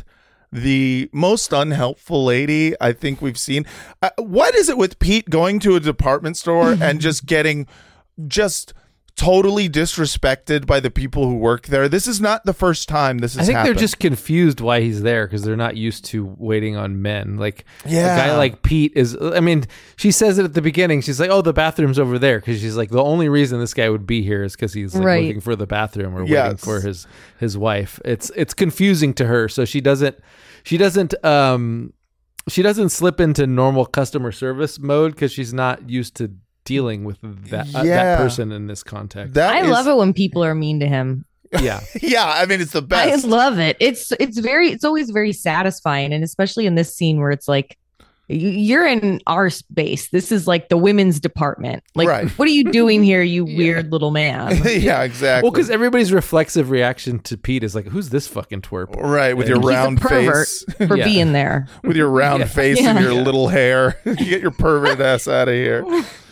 the most unhelpful lady I think we've seen. Uh, what is it with Pete going to a department store and just getting just totally disrespected by the people who work there? This is not the first time this has I think happened. they're just confused why he's there because they're not used to waiting on men. Like Yeah. a guy like Pete is. I mean, she says it at the beginning. She's like, "Oh, the bathroom's over there," because she's like, the only reason this guy would be here is because he's like, Right. looking for the bathroom or waiting Yes. for his his wife. It's it's confusing to her, so she doesn't she doesn't um she doesn't slip into normal customer service mode because she's not used to dealing with that uh, Yeah. that person in this context. That I is- love it when people are mean to him. yeah. Yeah, I mean, it's the I best. love it. It's it's very it's always very satisfying, and especially in this scene where it's like you- you're in our space. This is like the women's department. Like, Right. what are you doing here, you weird little man? Yeah, exactly. Well, because everybody's reflexive reaction to Pete is like, "Who's this fucking twerp?" right, with your He's a round pervert face. for Yeah. being there. With your round Yeah. face Yeah. and your little hair. You get your pervert ass out of here.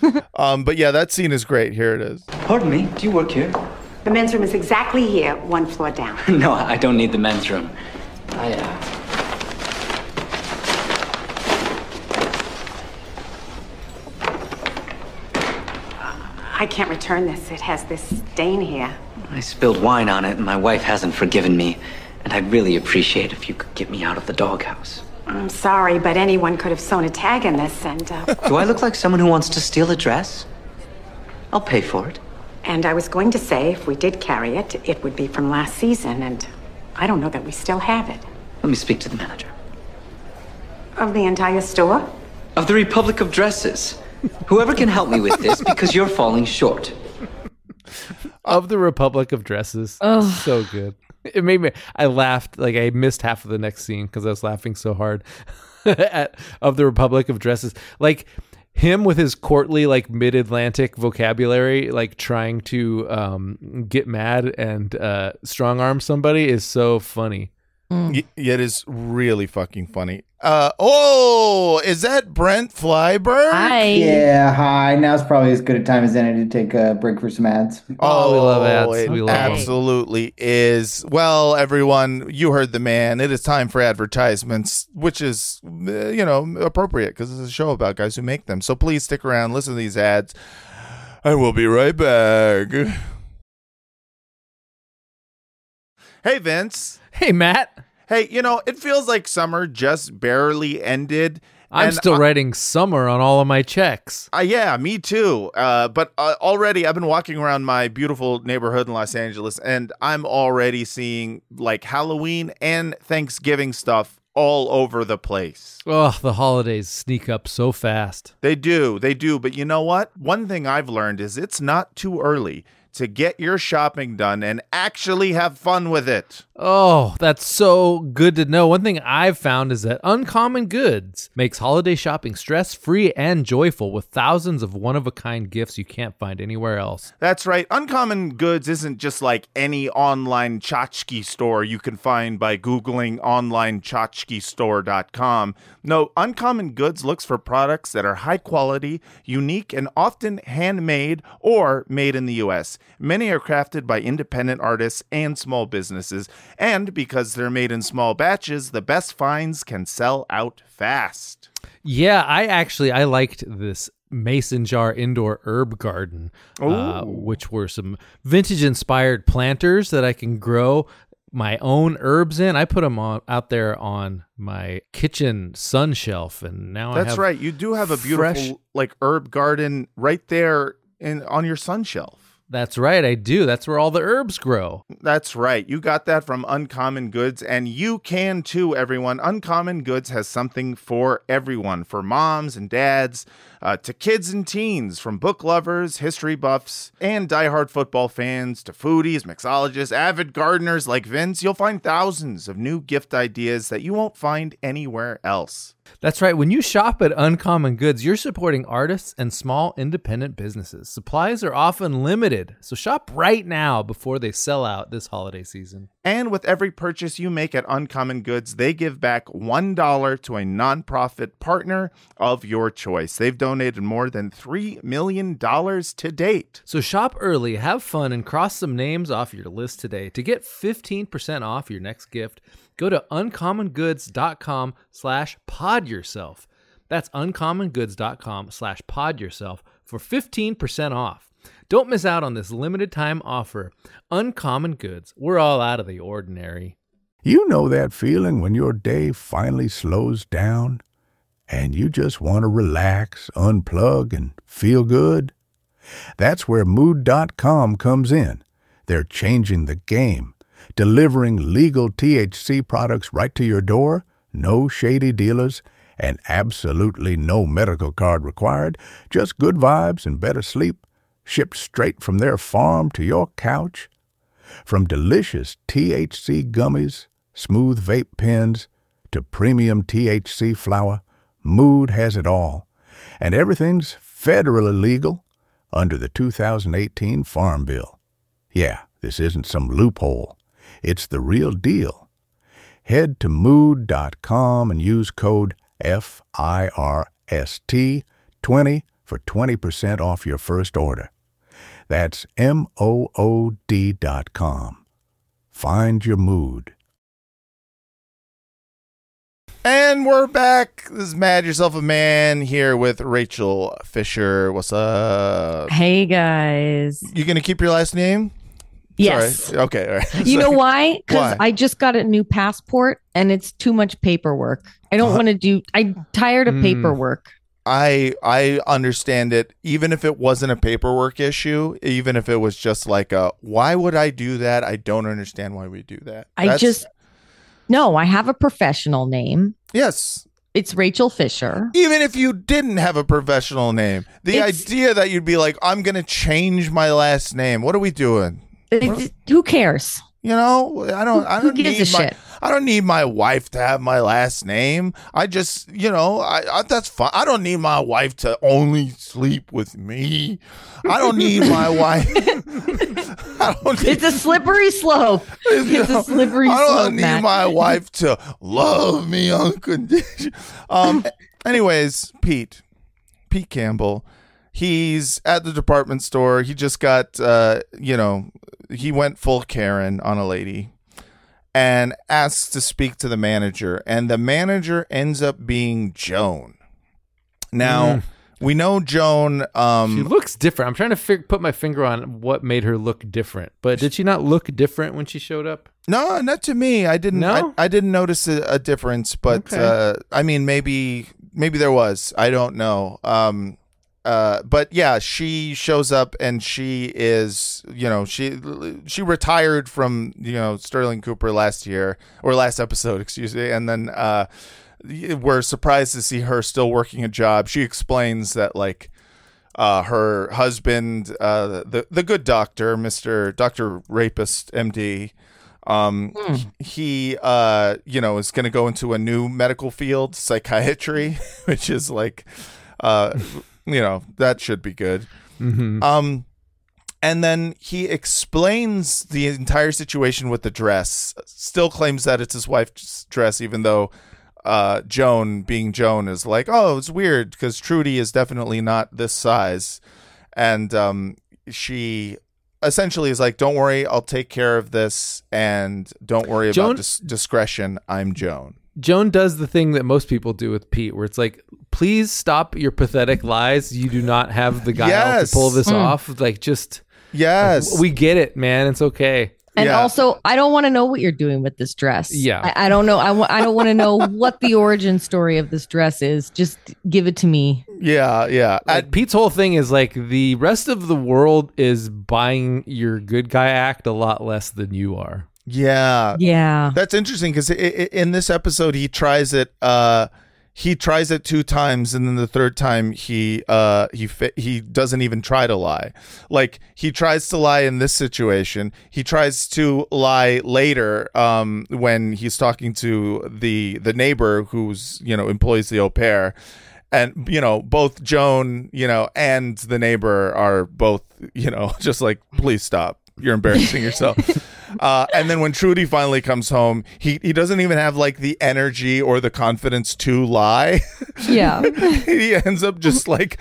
Um, but yeah, that scene is great. Here it is. Pardon me, do you work here? The men's room is exactly here, one floor down. No, I don't need the men's room. I, uh... I can't return this. It has this stain here. I spilled wine on it and my wife hasn't forgiven me. And I'd really appreciate if you could get me out of the doghouse. I'm sorry, but anyone could have sewn a tag in this, and uh, Do I look like someone who wants to steal a dress? I'll pay for it. and I was going to say if we did carry it, it would be from last season, and I don't know that we still have it. Let me speak to the manager. Of the entire store? Of the Republic of Dresses. Whoever can help me with this, because you're falling short. Of the Republic of Dresses. So good. It made me, I laughed, like I missed half of the next scene because I was laughing so hard at Of the Republic of Dresses. Like him with his courtly, like mid-Atlantic vocabulary, like trying to um, get mad and uh, strong arm somebody is so funny. Y- it is really fucking funny. Uh, oh, is that Brent Flyberg? Hi. Yeah, hi. Now's probably as good a time as any to take a break for some ads. Oh, we love ads. It We love them. absolutely is. Well, everyone, you heard the man. It is time for advertisements, which is, uh, you know, appropriate because it's a show about guys who make them. So please stick around, listen to these ads, and we'll be right back. Hey, Vince. Hey, Matt. Hey, you know, it feels like summer just barely ended. I'm and still I- writing summer on all of my checks. Uh, yeah, me too. Uh, but uh, already I've been walking around my beautiful neighborhood in Los Angeles, and I'm already seeing like Halloween and Thanksgiving stuff all over the place. Oh, the holidays sneak up so fast. They do, they do. But you know what? One thing I've learned is it's not too early to get your shopping done and actually have fun with it. Oh, that's so good to know. One thing I've found is that Uncommon Goods makes holiday shopping stress-free and joyful with thousands of one-of-a-kind gifts you can't find anywhere else. That's right. Uncommon Goods isn't just like any online tchotchke store you can find by Googling online tchotchke store dot com. No, Uncommon Goods looks for products that are high quality, unique, and often handmade or made in the U S. Many are crafted by independent artists and small businesses. And because they're made in small batches, the best finds can sell out fast. Yeah, I actually, I liked this mason jar indoor herb garden, uh, which were some vintage-inspired planters that I can grow my own herbs in. I put them on, out there on my kitchen sun shelf, and now I have That's right. You do have a beautiful fresh- like herb garden right there in on your sun shelf. That's right, I do. That's where all the herbs grow. That's right. You got that from Uncommon Goods, and you can too, everyone. Uncommon Goods has something for everyone, for moms and dads, uh, to kids and teens, from book lovers, history buffs, and diehard football fans, to foodies, mixologists, avid gardeners like Vince. You'll find thousands of new gift ideas that you won't find anywhere else. That's right. When you shop at Uncommon Goods, you're supporting artists and small independent businesses. Supplies are often limited, so shop right now before they sell out this holiday season. And with every purchase you make at Uncommon Goods, they give back one dollar to a nonprofit partner of your choice. They've donated more than three million dollars to date. So shop early, have fun, and cross some names off your list today. To get fifteen percent off your next gift, go to uncommongoods.com slash pod yourself. That's uncommongoods.com slash pod yourself for fifteen percent off. Don't miss out on this limited time offer. Uncommon Goods. We're all out of the ordinary. You know that feeling when your day finally slows down and you just want to relax, unplug, and feel good? That's where mood dot com comes in. They're changing the game, delivering legal T H C products right to your door, no shady dealers, and absolutely no medical card required, just good vibes and better sleep, shipped straight from their farm to your couch. From delicious T H C gummies, smooth vape pens, to premium T H C flower, Mood has it all. And everything's federally legal under the two thousand eighteen Farm Bill. Yeah, this isn't some loophole. It's the real deal. Head to mood dot com and use code F I R S T twenty for twenty percent off your first order. That's M O O D dot com. Find your mood. And we're back. This is Mad Yourself a Man here with Rachel Fisher. What's up? Hey, guys. You going to keep your last name? Yes. Sorry. Okay. All right. You know why? Because Why? I just got a new passport and it's too much paperwork. I don't Uh, want to do, I'm tired of Mm. paperwork. I I understand it, even if it wasn't a paperwork issue, even if it was just like a, why would I do that? I don't understand why we do that. I That's- just, no, I have a professional name. Yes. It's Rachel Fisher. Even if you didn't have a professional name, the It's- idea that you'd be like, I'm going to change my last name. What are we doing? It- who cares? You know, I don't. Who- I who don't gives need a my. shit? I don't need my wife to have my last name. I just, you know, I, I that's fine. I don't need my wife to only sleep with me. I don't need my wife. I don't need, It's a slippery slope. It's know, a slippery I don't slope, need Matt. my wife to love me unconditionally. Um. Anyways, Pete, Pete Campbell, he's at the department store. He just got, uh, you know, he went full Karen on a lady and asks to speak to the manager, and the manager ends up being Joan. Now, Mm. we know Joan. Um, She looks different. I'm trying to fig- put my finger on what made her look different. But did she not look different when she showed up? No, not to me. I didn't. No? I, I didn't notice a, a difference, but Okay. uh, I mean, maybe maybe there was. I don't know. Um, uh, but yeah, she shows up and she is, you know, she she retired from, you know, Sterling Cooper last year or last episode, excuse me, and then uh, we're surprised to see her still working a job. She explains that like. Uh, her husband, uh, the the good doctor, Mister Doctor Rapist, M D, Um, Mm. he, uh, you know, is going to go into a new medical field, psychiatry, which is like, uh, you know, that should be good. Mm-hmm. Um, and then he explains the entire situation with the dress. Still claims that it's his wife's dress, even though uh, Joan, being Joan, is like, oh, it's weird because Trudy is definitely not this size, and um, she. Essentially is like, don't worry, I'll take care of this, and don't worry Joan- about dis- discretion. I'm Joan. Joan does the thing that most people do with Pete, where it's like, please stop your pathetic lies. You do not have the guile Yes. to pull this Mm. off. Like, just Yes. like, we get it, man. It's okay. And Yeah. also, I don't want to know what you're doing with this dress. Yeah. I, I don't know. I w- I don't want to know what the origin story of this dress is. Just give it to me. Yeah, yeah. Like, Pete's whole thing is like, the rest of the world is buying your good guy act a lot less than you are. Yeah. Yeah. That's interesting because in this episode, he tries it. Uh, he tries it two times, and then the third time he uh, he fi- he doesn't even try to lie. Like he tries to lie in this situation. He tries to lie later um, when he's talking to the the neighbor who's you know employs the au pair. And, you know, both Joan, you know, and the neighbor are both, you know, just like, please stop. You're embarrassing yourself. Uh, and then when Trudy finally comes home, he, he doesn't even have like the energy or the confidence to lie. Yeah. He ends up just like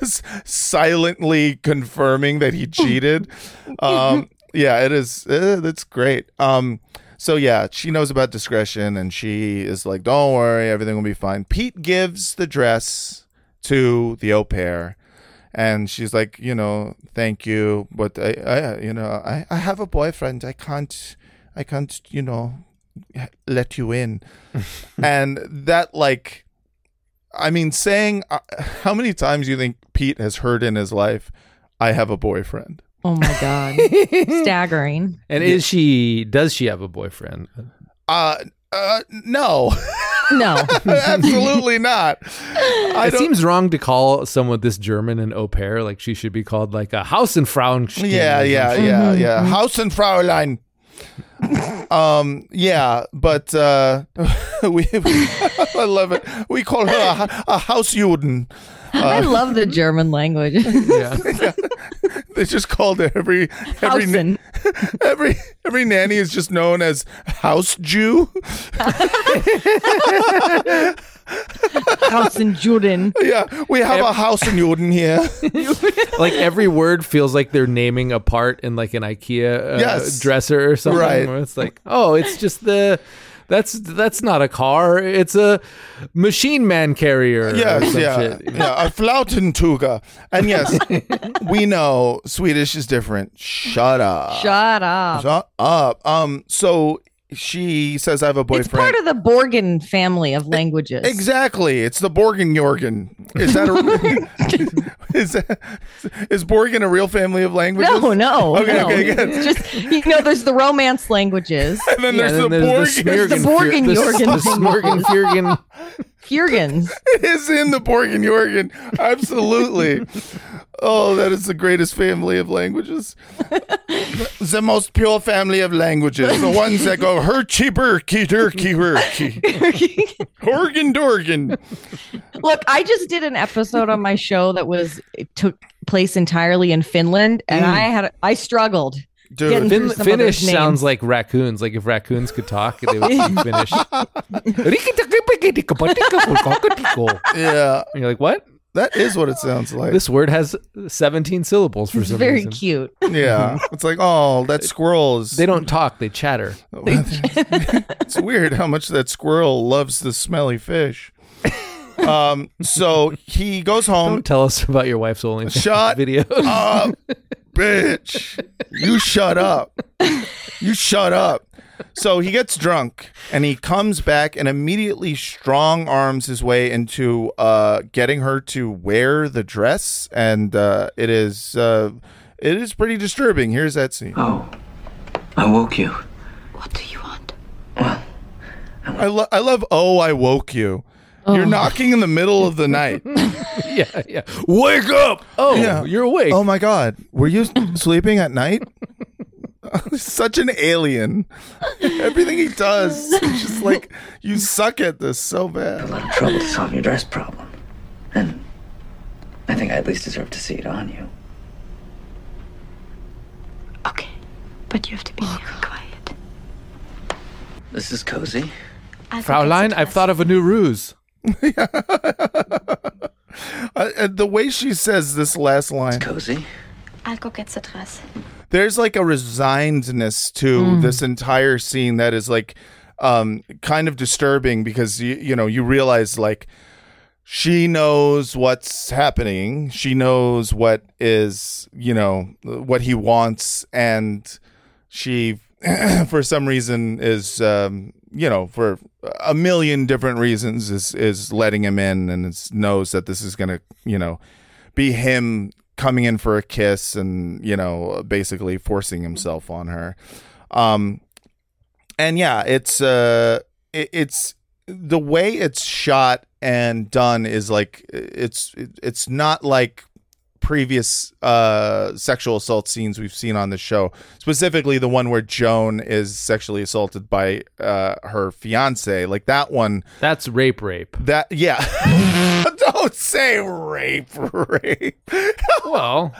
silently confirming that he cheated. Um, yeah, it is. Uh, that's great. Um, So, yeah, she knows about discretion, and she is like, don't worry, everything will be fine. Pete gives the dress to the au pair, and she's like, you know, thank you, but, I, I you know, I, I have a boyfriend. I can't, I can't, you know, let you in. And that, like, I mean, saying, uh, how many times do you think Pete has heard in his life, I have a boyfriend? Oh my God. Staggering. And is she, does she have a boyfriend? Uh, uh, no. No. Absolutely not. I It don't- seems wrong to call someone this German an au pair. Like, she should be called like a Hausenfrauen. Yeah, yeah, yeah, yeah. Hausenfraulein. Um, yeah, but uh, we, we, I love it. We call her a, a Hausjuden. I Uh, love the German language. Yeah. They just called it every every Hausen. every every nanny is just known as House Jew. Hausen Juden. Yeah, we have a Hausenjuden here. Like, every word feels like they're naming a part in like an IKEA uh, Yes. dresser or something. Right. Where it's like, oh, it's just the. That's that's not a car. It's a machine man carrier. or Yes, some yeah, shit. yeah, a Flautentuga. And yes, we know Swedish is different. Shut up. Shut up. Shut up. Um. So she says, "I have a boyfriend." It's part of the Borgen family of languages. Exactly. It's the Borgen Jorgen. Is that a is that, is Borgen a real family of languages? No, no. Okay, no. okay, good. It's just, you know, there's the Romance languages. And then Yeah, there's then the there's Borgen. the The Borgen the, Jorgen the Smorgen Fjorgen. Furgens. It is in the Borgen Jorgen. Absolutely. Oh, that is the greatest family of languages. The most pure family of languages. The ones that go herky burky turkey herky. Horgan Dorgan. Look, I just did an episode on my show that was it took place entirely in Finland, and Mm. I had I struggled. Dude. getting Fin- through some of Finnish those names. sounds like raccoons. Like, if raccoons could talk, they would speak Finnish. Yeah. And you're like, what? That is what it sounds like. This word has seventeen syllables for It's some very reason. cute. Yeah. It's like, oh, that squirrel is. They don't talk; they chatter. It's weird how much that squirrel loves the smelly fish. Um. So he goes home. Don't tell us about your wife's OnlyFans Shut videos. up, bitch. You shut up. You shut up. So he gets drunk and he comes back and immediately strong arms his way into uh, getting her to wear the dress. And uh, it is uh, it is pretty disturbing. Here's that scene. Oh, I woke you. What do you want? Well, I, lo- I love, oh, I woke you. You're knocking in the middle of the night. yeah, yeah. Wake up! Oh, Yeah. you're awake. Oh my God. Were you sleeping at night? Such an alien. Everything he does, it's just like, you suck at this so bad. A lot of trouble to solve your dress problem. And I think I at least deserve to see it on you. Okay, but you have to be very quiet. This is cozy. Fraulein, I've thought of a new ruse. Uh, the way she says this last line, it's cozy. I'll go get the dress. There's like a resignedness to Mm. this entire scene that is like um, kind of disturbing because you you know you realize like she knows what's happening, she knows what is you know what he wants, and she for some reason is um, you know for a million different reasons is is letting him in and is, knows that this is gonna you know be him coming in for a kiss and you know basically forcing himself on her, um, and yeah, it's uh, it, it's the way it's shot and done is like it's it's not like previous uh sexual assault scenes we've seen on the show, specifically the one where Joan is sexually assaulted by uh her fiance. Like that one, that's rape rape that yeah. Don't say rape rape. Well,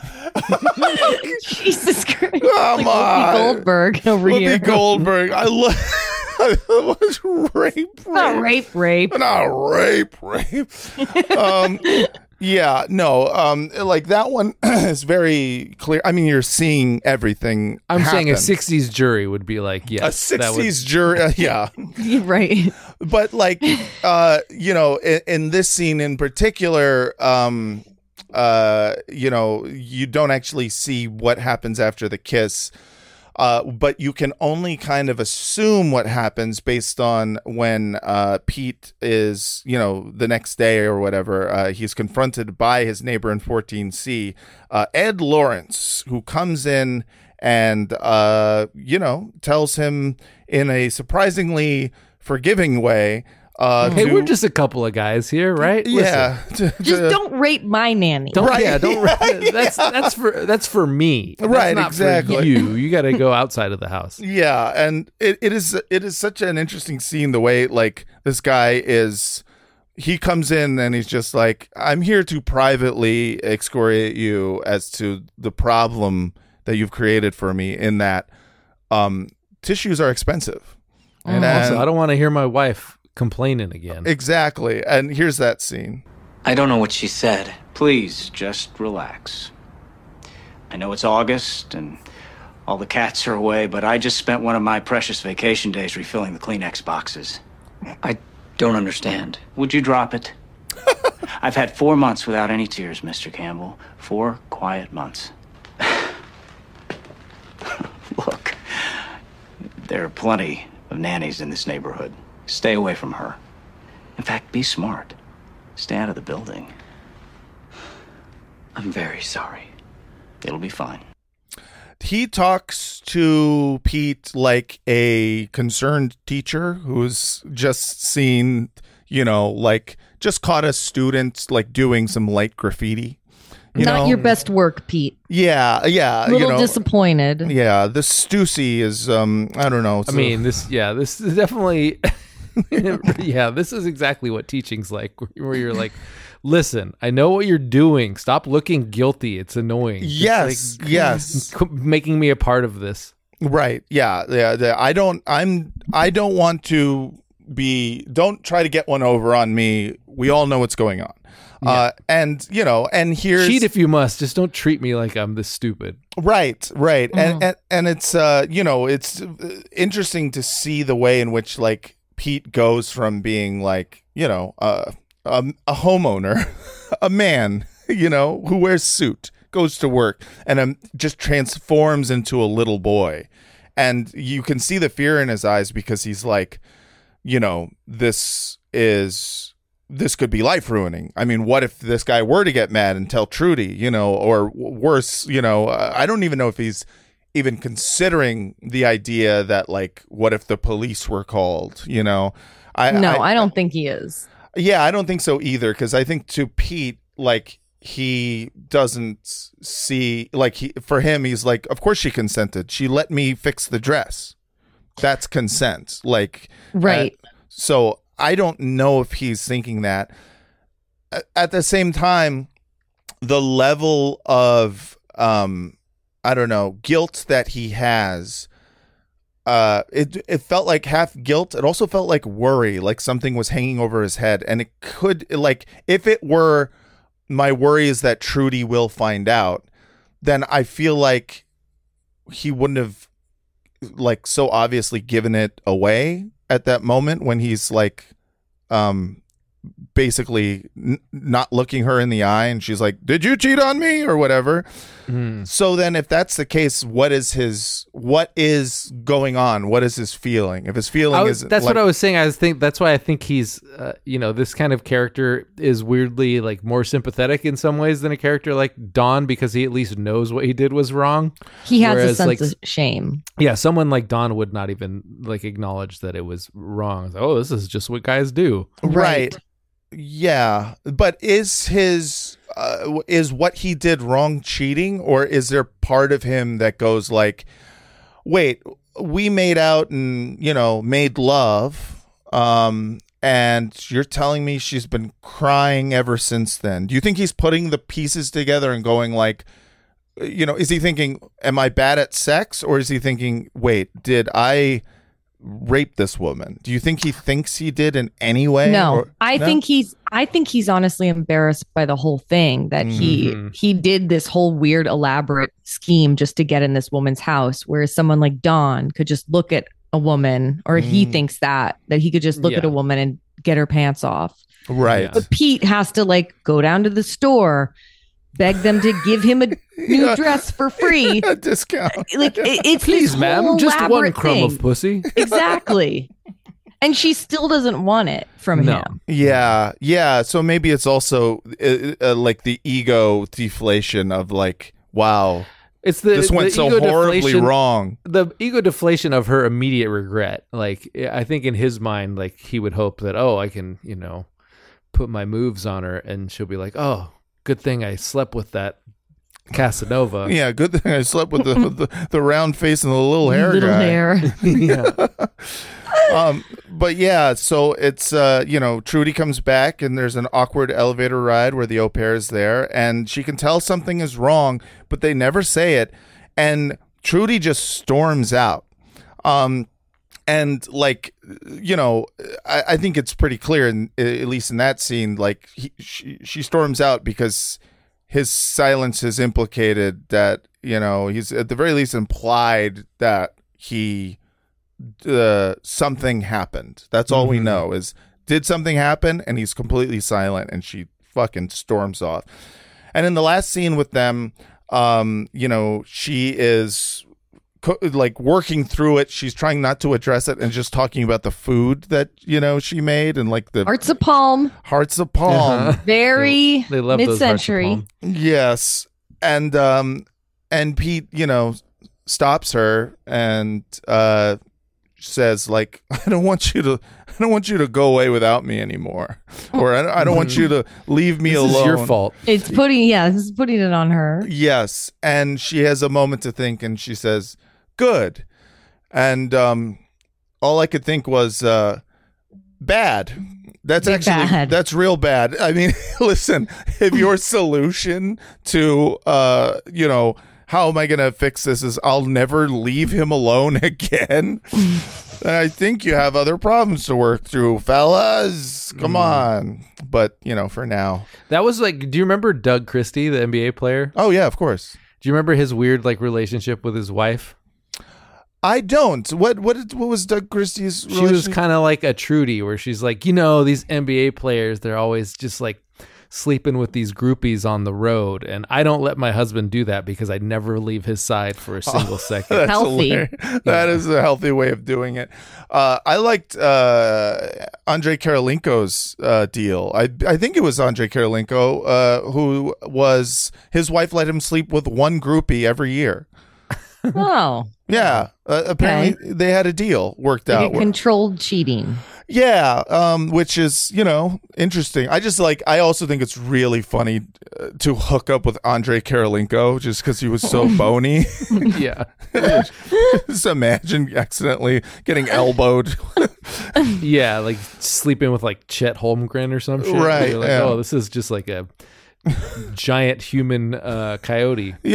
Jesus Christ. Come like on. Whoopi Goldberg over Whoopi here. Goldberg. I love What's rape, Not rape, rape. Not rape, rape. Um, yeah, no, um, like that one is very clear. I mean, you're seeing everything. I'm happen. saying a sixties jury would be like, yes. A sixties jury, uh, yeah. Right. But like, uh, you know, in, in this scene in particular, um, uh, you know, you don't actually see what happens after the kiss. Uh, but you can only kind of assume what happens based on when uh, Pete is, you know, the next day or whatever, uh, he's confronted by his neighbor in fourteen C, uh, Ed Lawrence, who comes in and, uh, you know, tells him in a surprisingly forgiving way. Uh, hey, to, we're just a couple of guys here, right? Yeah. Listen, to- Just to- don't rape my nanny. Don't Right. yeah, don't Yeah, that's that's for that's for me. That's Right, not exactly. For you. You got to go outside of the house. Yeah, and it, it is it is such an interesting scene the way like this guy is he comes in and he's just like, I'm here to privately excoriate you as to the problem that you've created for me in that um tissues are expensive. And also, I don't want to hear my wife complaining again. Exactly. And here's that scene. I don't know what she said. Please, just relax. I know it's August and all the cats are away, but I just spent one of my precious vacation days refilling the Kleenex boxes. I don't understand. Would you drop it? I've had four months without any tears, Mister Campbell. Four quiet months. Look, there are plenty of nannies in this neighborhood. Stay away from her. In fact, be smart. Stay out of the building. I'm very sorry. It'll be fine. He talks to Pete like a concerned teacher who's just seen, you know, like just caught a student like doing some light graffiti. You Not know? your best work, Pete. Yeah, yeah. A little you know, disappointed. Yeah, the Stussy is, um, I don't know. I mean, this, yeah, this is definitely, yeah, this is exactly what teaching's like, where you're like, listen, I know what you're doing. Stop looking guilty. It's annoying. It's Yes, like, yes. making me a part of this. Right. Yeah. Yeah. the- I don't. I'm. I don't want to be. Don't try to get one over on me. We all know what's going on. Uh, and you know, and here's Cheat if you must. Just don't treat me like I'm this stupid. right, right, and, and and it's uh, you know, it's uh, interesting to see the way in which like Pete goes from being like, you know, uh, a, a homeowner, a man, you know, who wears suit, goes to work, and um, just transforms into a little boy, and you can see the fear in his eyes because he's like, you know, this is. This could be life ruining. I mean, what if this guy were to get mad and tell Trudy, you know, or w- worse, you know, uh, I don't even know if he's even considering the idea that like, what if the police were called, you know? I No, I, I don't think he is. Yeah, I don't think so either. Cause I think to Pete, like he doesn't see, like, he for him, he's like, of course she consented. She let me fix the dress. That's consent. Like, right. uh, so I don't know if he's thinking that. At the same time, the level of, um, I don't know, guilt that he has, uh, it it felt like half guilt. It also felt like worry, like something was hanging over his head. And it could, like, if it were, my worry is that Trudy will find out, then I feel like he wouldn't have, like, so obviously given it away at that moment when he's like, um, basically n- not looking her in the eye, and she's like, did you cheat on me or whatever? Mm. So then if that's the case, what is his what is going on? What is his feeling? If his feeling was, is that's like, what I was saying. I was think that's why I think he's uh, you know, this kind of character is weirdly like more sympathetic in some ways than a character like Dawn, because he at least knows what he did was wrong. He has Whereas, a sense like, of shame. Yeah, someone like Dawn would not even like acknowledge that it was wrong. Oh, this is just what guys do. Right. Yeah, but is his uh, is what he did wrong cheating, or is there part of him that goes like, wait, we made out and, you know, made love, um, and you're telling me she's been crying ever since then? Do you think he's putting the pieces together and going like, you know, is he thinking, am I bad at sex, or is he thinking, wait, did I rape this woman? Do you think he thinks he did in any way? No, or, I no? think he's I think he's honestly embarrassed by the whole thing, that Mm-hmm. he he did this whole weird elaborate scheme just to get in this woman's house, whereas someone like Dawn could just look at a woman, or he Mm. thinks that that he could just look Yeah. at a woman and get her pants off. Right. Yeah. But Pete has to like go down to the store, beg them to give him a new Yeah. dress for free. A discount. Like it, it's Please, this ma'am, whole just one elaborate crumb thing. of pussy. Exactly. And she still doesn't want it from No. him. Yeah, yeah. So maybe it's also uh, uh, like the ego deflation of like, wow, It's the this went the so ego horribly deflation- wrong. The ego deflation of her immediate regret. Like, I think in his mind, like he would hope that, oh, I can, you know, put my moves on her, and she'll be like, oh, good thing I slept with that Casanova. Yeah, good thing I slept with the the, the round face and the little hair Little guy. hair. Yeah. um, but yeah, so it's uh, you know, Trudy comes back and there's an awkward elevator ride where the au pair is there, and she can tell something is wrong, but they never say it, and Trudy just storms out. Um, and like, you know, I, I think it's pretty clear, in, at least in that scene, like he, she, she storms out because his silence has implicated that, you know, he's at the very least implied that he uh, something happened. That's all we Mhm. know is, did something happen? And he's completely silent, and she fucking storms off. And in the last scene with them, um, you know, she is co- like working through it. She's trying not to address it and just talking about the food that, you know, she made, and like the Hearts of Palm. hearts of palm. Uh-huh. Very They love those hearts of mid-century. palm. Yes. And um and Pete, you know, stops her and uh says like, I don't want you to I don't want you to go away without me anymore. Or I don't, I don't want you to leave me This alone. is your fault. It's putting, yeah, this is putting it on her. Yes. And she has a moment to think, and she says, good. And um all I could think was uh bad. That's Big actually bad. that's real bad. I mean, listen, if your solution to uh, you know, how am I going to fix this is I'll never leave him alone again, then I think you have other problems to work through, fellas. Come on. But, you know, for now. That was like, do you remember Doug Christie, the N B A player? Oh yeah, of course. Do you remember his weird like relationship with his wife? I don't. What what did- what was Doug Christie's She was relationship? kind of like a Trudy, where she's like, you know, these N B A players, they're always just like sleeping with these groupies on the road, and I don't let my husband do that because I never leave his side for a single second. That's Healthy. hilarious. That is a healthy way of doing it. Uh, I liked uh, Andre Karolinko's uh, deal. I I think it was Andre Karolinko uh, who was, his wife let him sleep with one groupie every year. Oh, Yeah, uh, apparently they had a deal worked like out. a where- controlled cheating. Yeah, um, which is, you know, interesting. I just like, I also think it's really funny uh, to hook up with Andrei Karolinko just because he was so bony. Yeah. Just imagine accidentally getting elbowed. Yeah, like sleeping with like Chet Holmgren or some shit. Right, You're like, yeah. oh, this is just like a giant human uh, coyote. Yeah.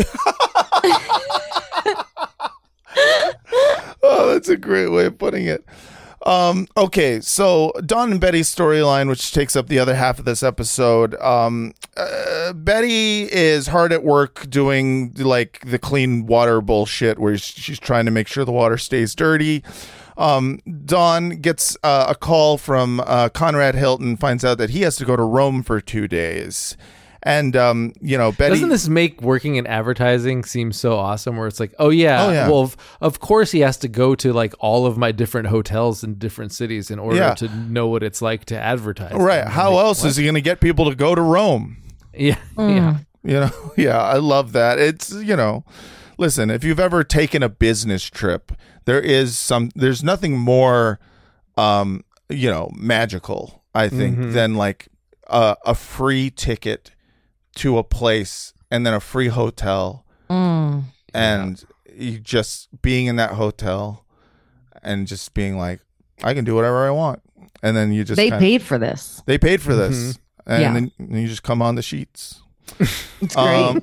Oh, that's a great way of putting it. Um, okay, so Dawn and Betty's storyline, which takes up the other half of this episode. Um, uh, Betty is hard at work doing like the clean water bullshit where she's trying to make sure the water stays dirty. Um, Dawn gets uh, a call from uh, Conrad Hilton, finds out that he has to go to Rome for two days. And, um, you know, Betty... Doesn't this make working in advertising seem so awesome where it's like, oh, yeah, Oh, yeah. well, of, of course he has to go to like all of my different hotels in different cities in order Yeah. to know what it's like to advertise. Right. them. How Like, else what? is he going to get people to go to Rome? Yeah. Mm. Yeah. You know, yeah, I love that. It's, you know, listen, if you've ever taken a business trip, there is some, there's nothing more, um, you know, magical, I think, Mhm. than like a, a free ticket to a place and then a free hotel Mm. and you just being in that hotel and just being like, I can do whatever I want. And then you just, They kinda- paid for this. they paid for this. And Yeah. then you just come on the sheets. It's great.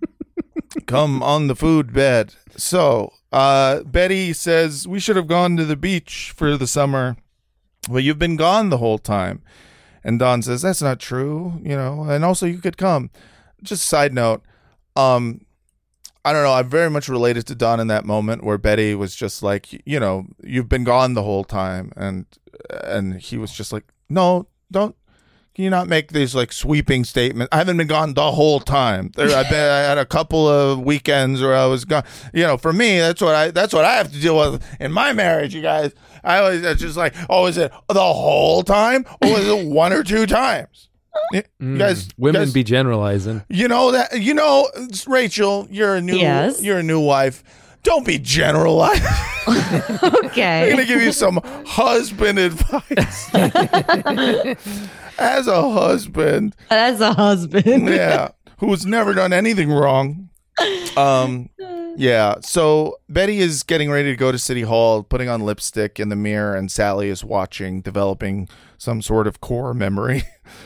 Come on the food bed. So, uh, Betty says, we should have gone to the beach for the summer. Well, you've been gone the whole time. And Dawn says, that's not true, you know, and also you could come. Just side note, um, I don't know, I'm very much related to Dawn in that moment where Betty was just like, you know, you've been gone the whole time. And, and he was just like, no, don't. Can you not make these like sweeping statements? I haven't been gone the whole time. There, I've been. I had a couple of weekends where I was gone. You know, for me, that's what I. That's what I have to deal with in my marriage. You guys, I always it's just like, oh, is it the whole time, or is it one or two times? You Mm. guys, Women guys, be generalizing. you know that. You know, Rachel, you're a new. Yes. You're a new wife. Don't be generalized. Okay. I'm gonna give you some husband advice. As a husband, As a husband. yeah, who's never done anything wrong. Um, yeah. So Betty is getting ready to go to City Hall, putting on lipstick in the mirror, and Sally is watching, developing some sort of core memory.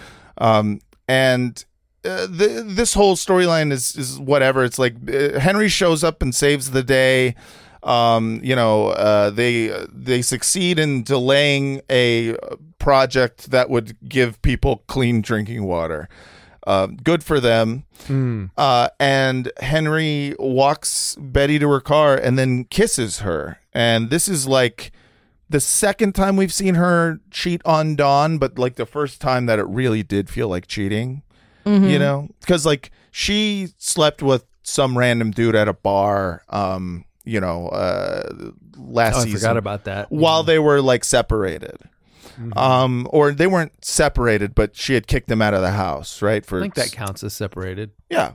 Um, and uh, the, this whole storyline is is whatever. It's like uh, Henry shows up and saves the day. Um, you know, uh, they they succeed in delaying a project that would give people clean drinking water. Uh, good for them. Mm. Uh, and Henry walks Betty to her car and then kisses her. And this is like the second time we've seen her cheat on Dawn, but like the first time that it really did feel like cheating. Mhm. You know, because like she slept with some random dude at a bar. Um, you know, uh, last Oh, I season. forgot about that. While they were like separated. Mhm. Um, or they weren't separated, but she had kicked him out of the house, right? For I think that counts as separated. yeah,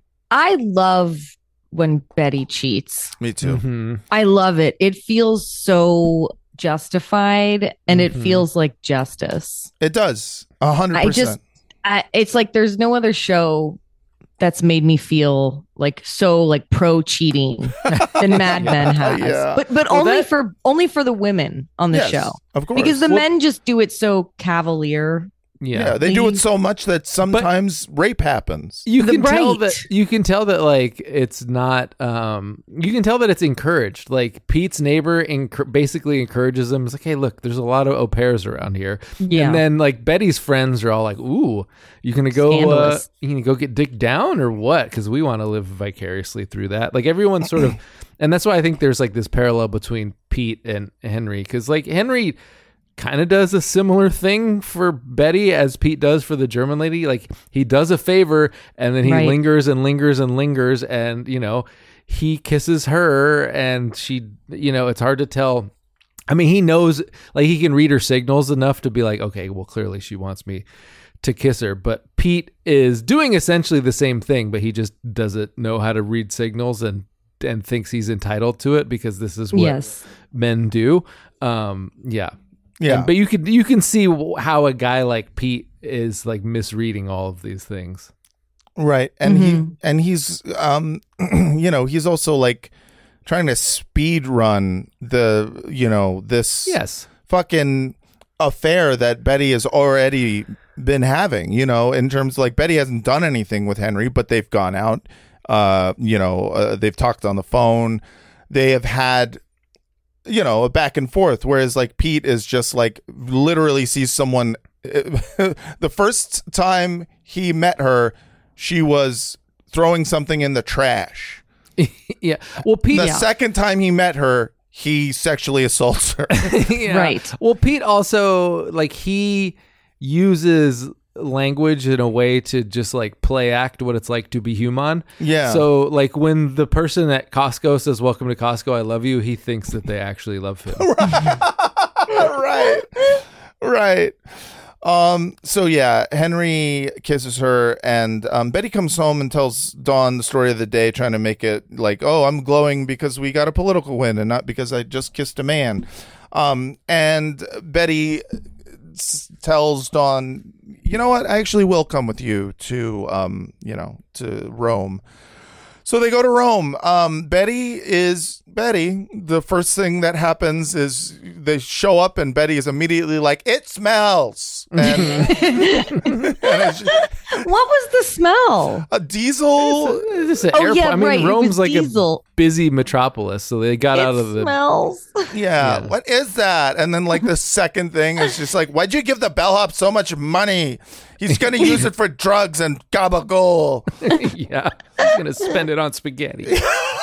I love when Betty cheats. me too. Mhm. I love it. It feels so justified and it Mhm. feels like justice. It does a hundred I just, percent. I, it's like there's no other show that's made me feel like so like pro cheating than Mad Men has. Yeah. But but Well, only that- for only for the women on the Yes, show. of course. Because the Well, men just do it so cavalier. Yeah. yeah, they do it so much that sometimes rape happens. You The can tell right. that you can tell that like it's not um you can tell that it's encouraged. Like Pete's neighbor enc- basically encourages them. It's like, hey, look, there's a lot of au pairs around here. Yeah. And then like Betty's friends are all like, ooh, you gonna go uh, Scandalous. you gonna go get dick down or what? Because we want to live vicariously through that. Like everyone's sort of, and that's why I think there's like this parallel between Pete and Henry. Because like Henry kind of does a similar thing for Betty as Pete does for the German lady. Like he does a favor and then he Right. lingers and lingers and lingers and, you know, he kisses her and she, you know, it's hard to tell. I mean, he knows, like he can read her signals enough to be like, okay, well, clearly she wants me to kiss her. But Pete is doing essentially the same thing, but he just doesn't know how to read signals and and thinks he's entitled to it because this is what Yes. men do. Um, yeah. Yeah. And- but you could you can see w- how a guy like Pete is like misreading all of these things. Right. And Mhm. he and he's um you know, he's also like trying to speed run the, you know, this Yes. fucking affair that Betty has already been having, you know, in terms of like Betty hasn't done anything with Henry, but they've gone out, uh, you know, uh, they've talked on the phone. They have had, you know, a back and forth. Whereas like Pete is just like literally sees someone. The first time he met her, she was throwing something in the trash. Yeah. Well, Pete. The yeah. second time he met her, he sexually assaults her. Yeah. Right. Well, Pete also like he uses language in a way to just like play act what it's like to be human. Yeah. So like when the person at Costco says "Welcome to Costco, I love you," he thinks that they actually love him. Right. Right. Um, so yeah, Henry kisses her, and um, Betty comes home and tells Dawn the story of the day, trying to make it like, oh, I'm glowing because we got a political win and not because I just kissed a man. Um, and Betty s- tells Dawn, you know what? I actually will come with you to, um, you know, to Rome. So they go to Rome. Um, Betty is Betty. The first thing that happens is they show up, and Betty is immediately like, "It smells." And, and it's just, What was the smell? a diesel. This is an Oh, airport. yeah, I mean, right, it Rome's was like diesel. a busy metropolis, so they got out of the. smells. Yeah, Yeah. what is that? And then like the second thing is just like, why'd you give the bellhop so much money? He's gonna use it for drugs and gabagool. Yeah, he's gonna spend it on spaghetti.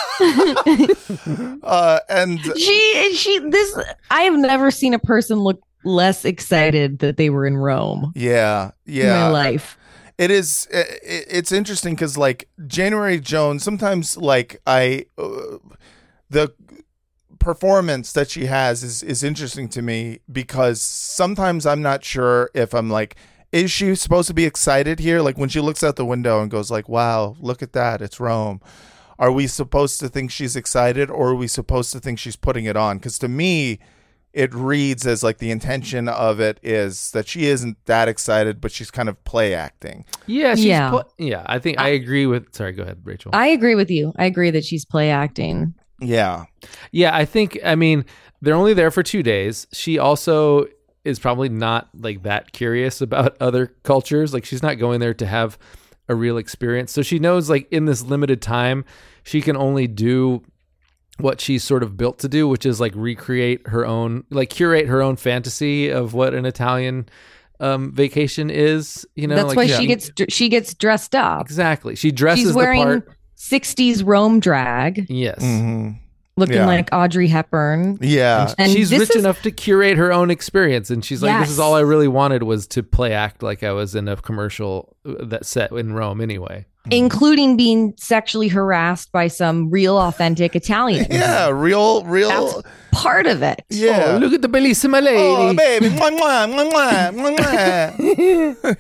Uh, and She she this I have never seen a person look less excited that they were in Rome yeah, in yeah, my life. It is. It, it's interesting because, like, January Jones. Sometimes, like, I uh, the performance that she has is is interesting to me because sometimes I'm not sure if I'm like, is she supposed to be excited here? Like when she looks out the window and goes, like, "Wow, look at that! It's Rome." Are we supposed to think she's excited, or are we supposed to think she's putting it on? Because to me, it reads as like the intention of it is that she isn't that excited, but she's kind of play acting. Yeah, she's Yeah. pl- yeah. I think I agree with. Sorry, go ahead, Rachel. I agree with you. I agree that she's play acting. Yeah. Yeah, I think, I mean, they're only there for two days. She also is probably not like that curious about other cultures. Like she's not going there to have a real experience. So she knows like in this limited time, she can only do what she's sort of built to do, which is like recreate her own, like curate her own fantasy of what an Italian um, vacation is. You know, That's like, why yeah. she gets she gets dressed up. Exactly. She dresses She's wearing the part. sixties Rome drag, Yes. Mm-hmm. looking Yeah. like Audrey Hepburn. Yeah. And she's this rich is- enough to curate her own experience, and she's like, "This is Yes. all I really wanted was to play act like I was in a commercial that set in Rome." Anyway, including being sexually harassed by some real authentic Italians. Yeah, real, real. That's part of it. Yeah. Oh, look at the bellissima lady. Oh, baby. Mwah, mwah, mwah, mwah, mwah.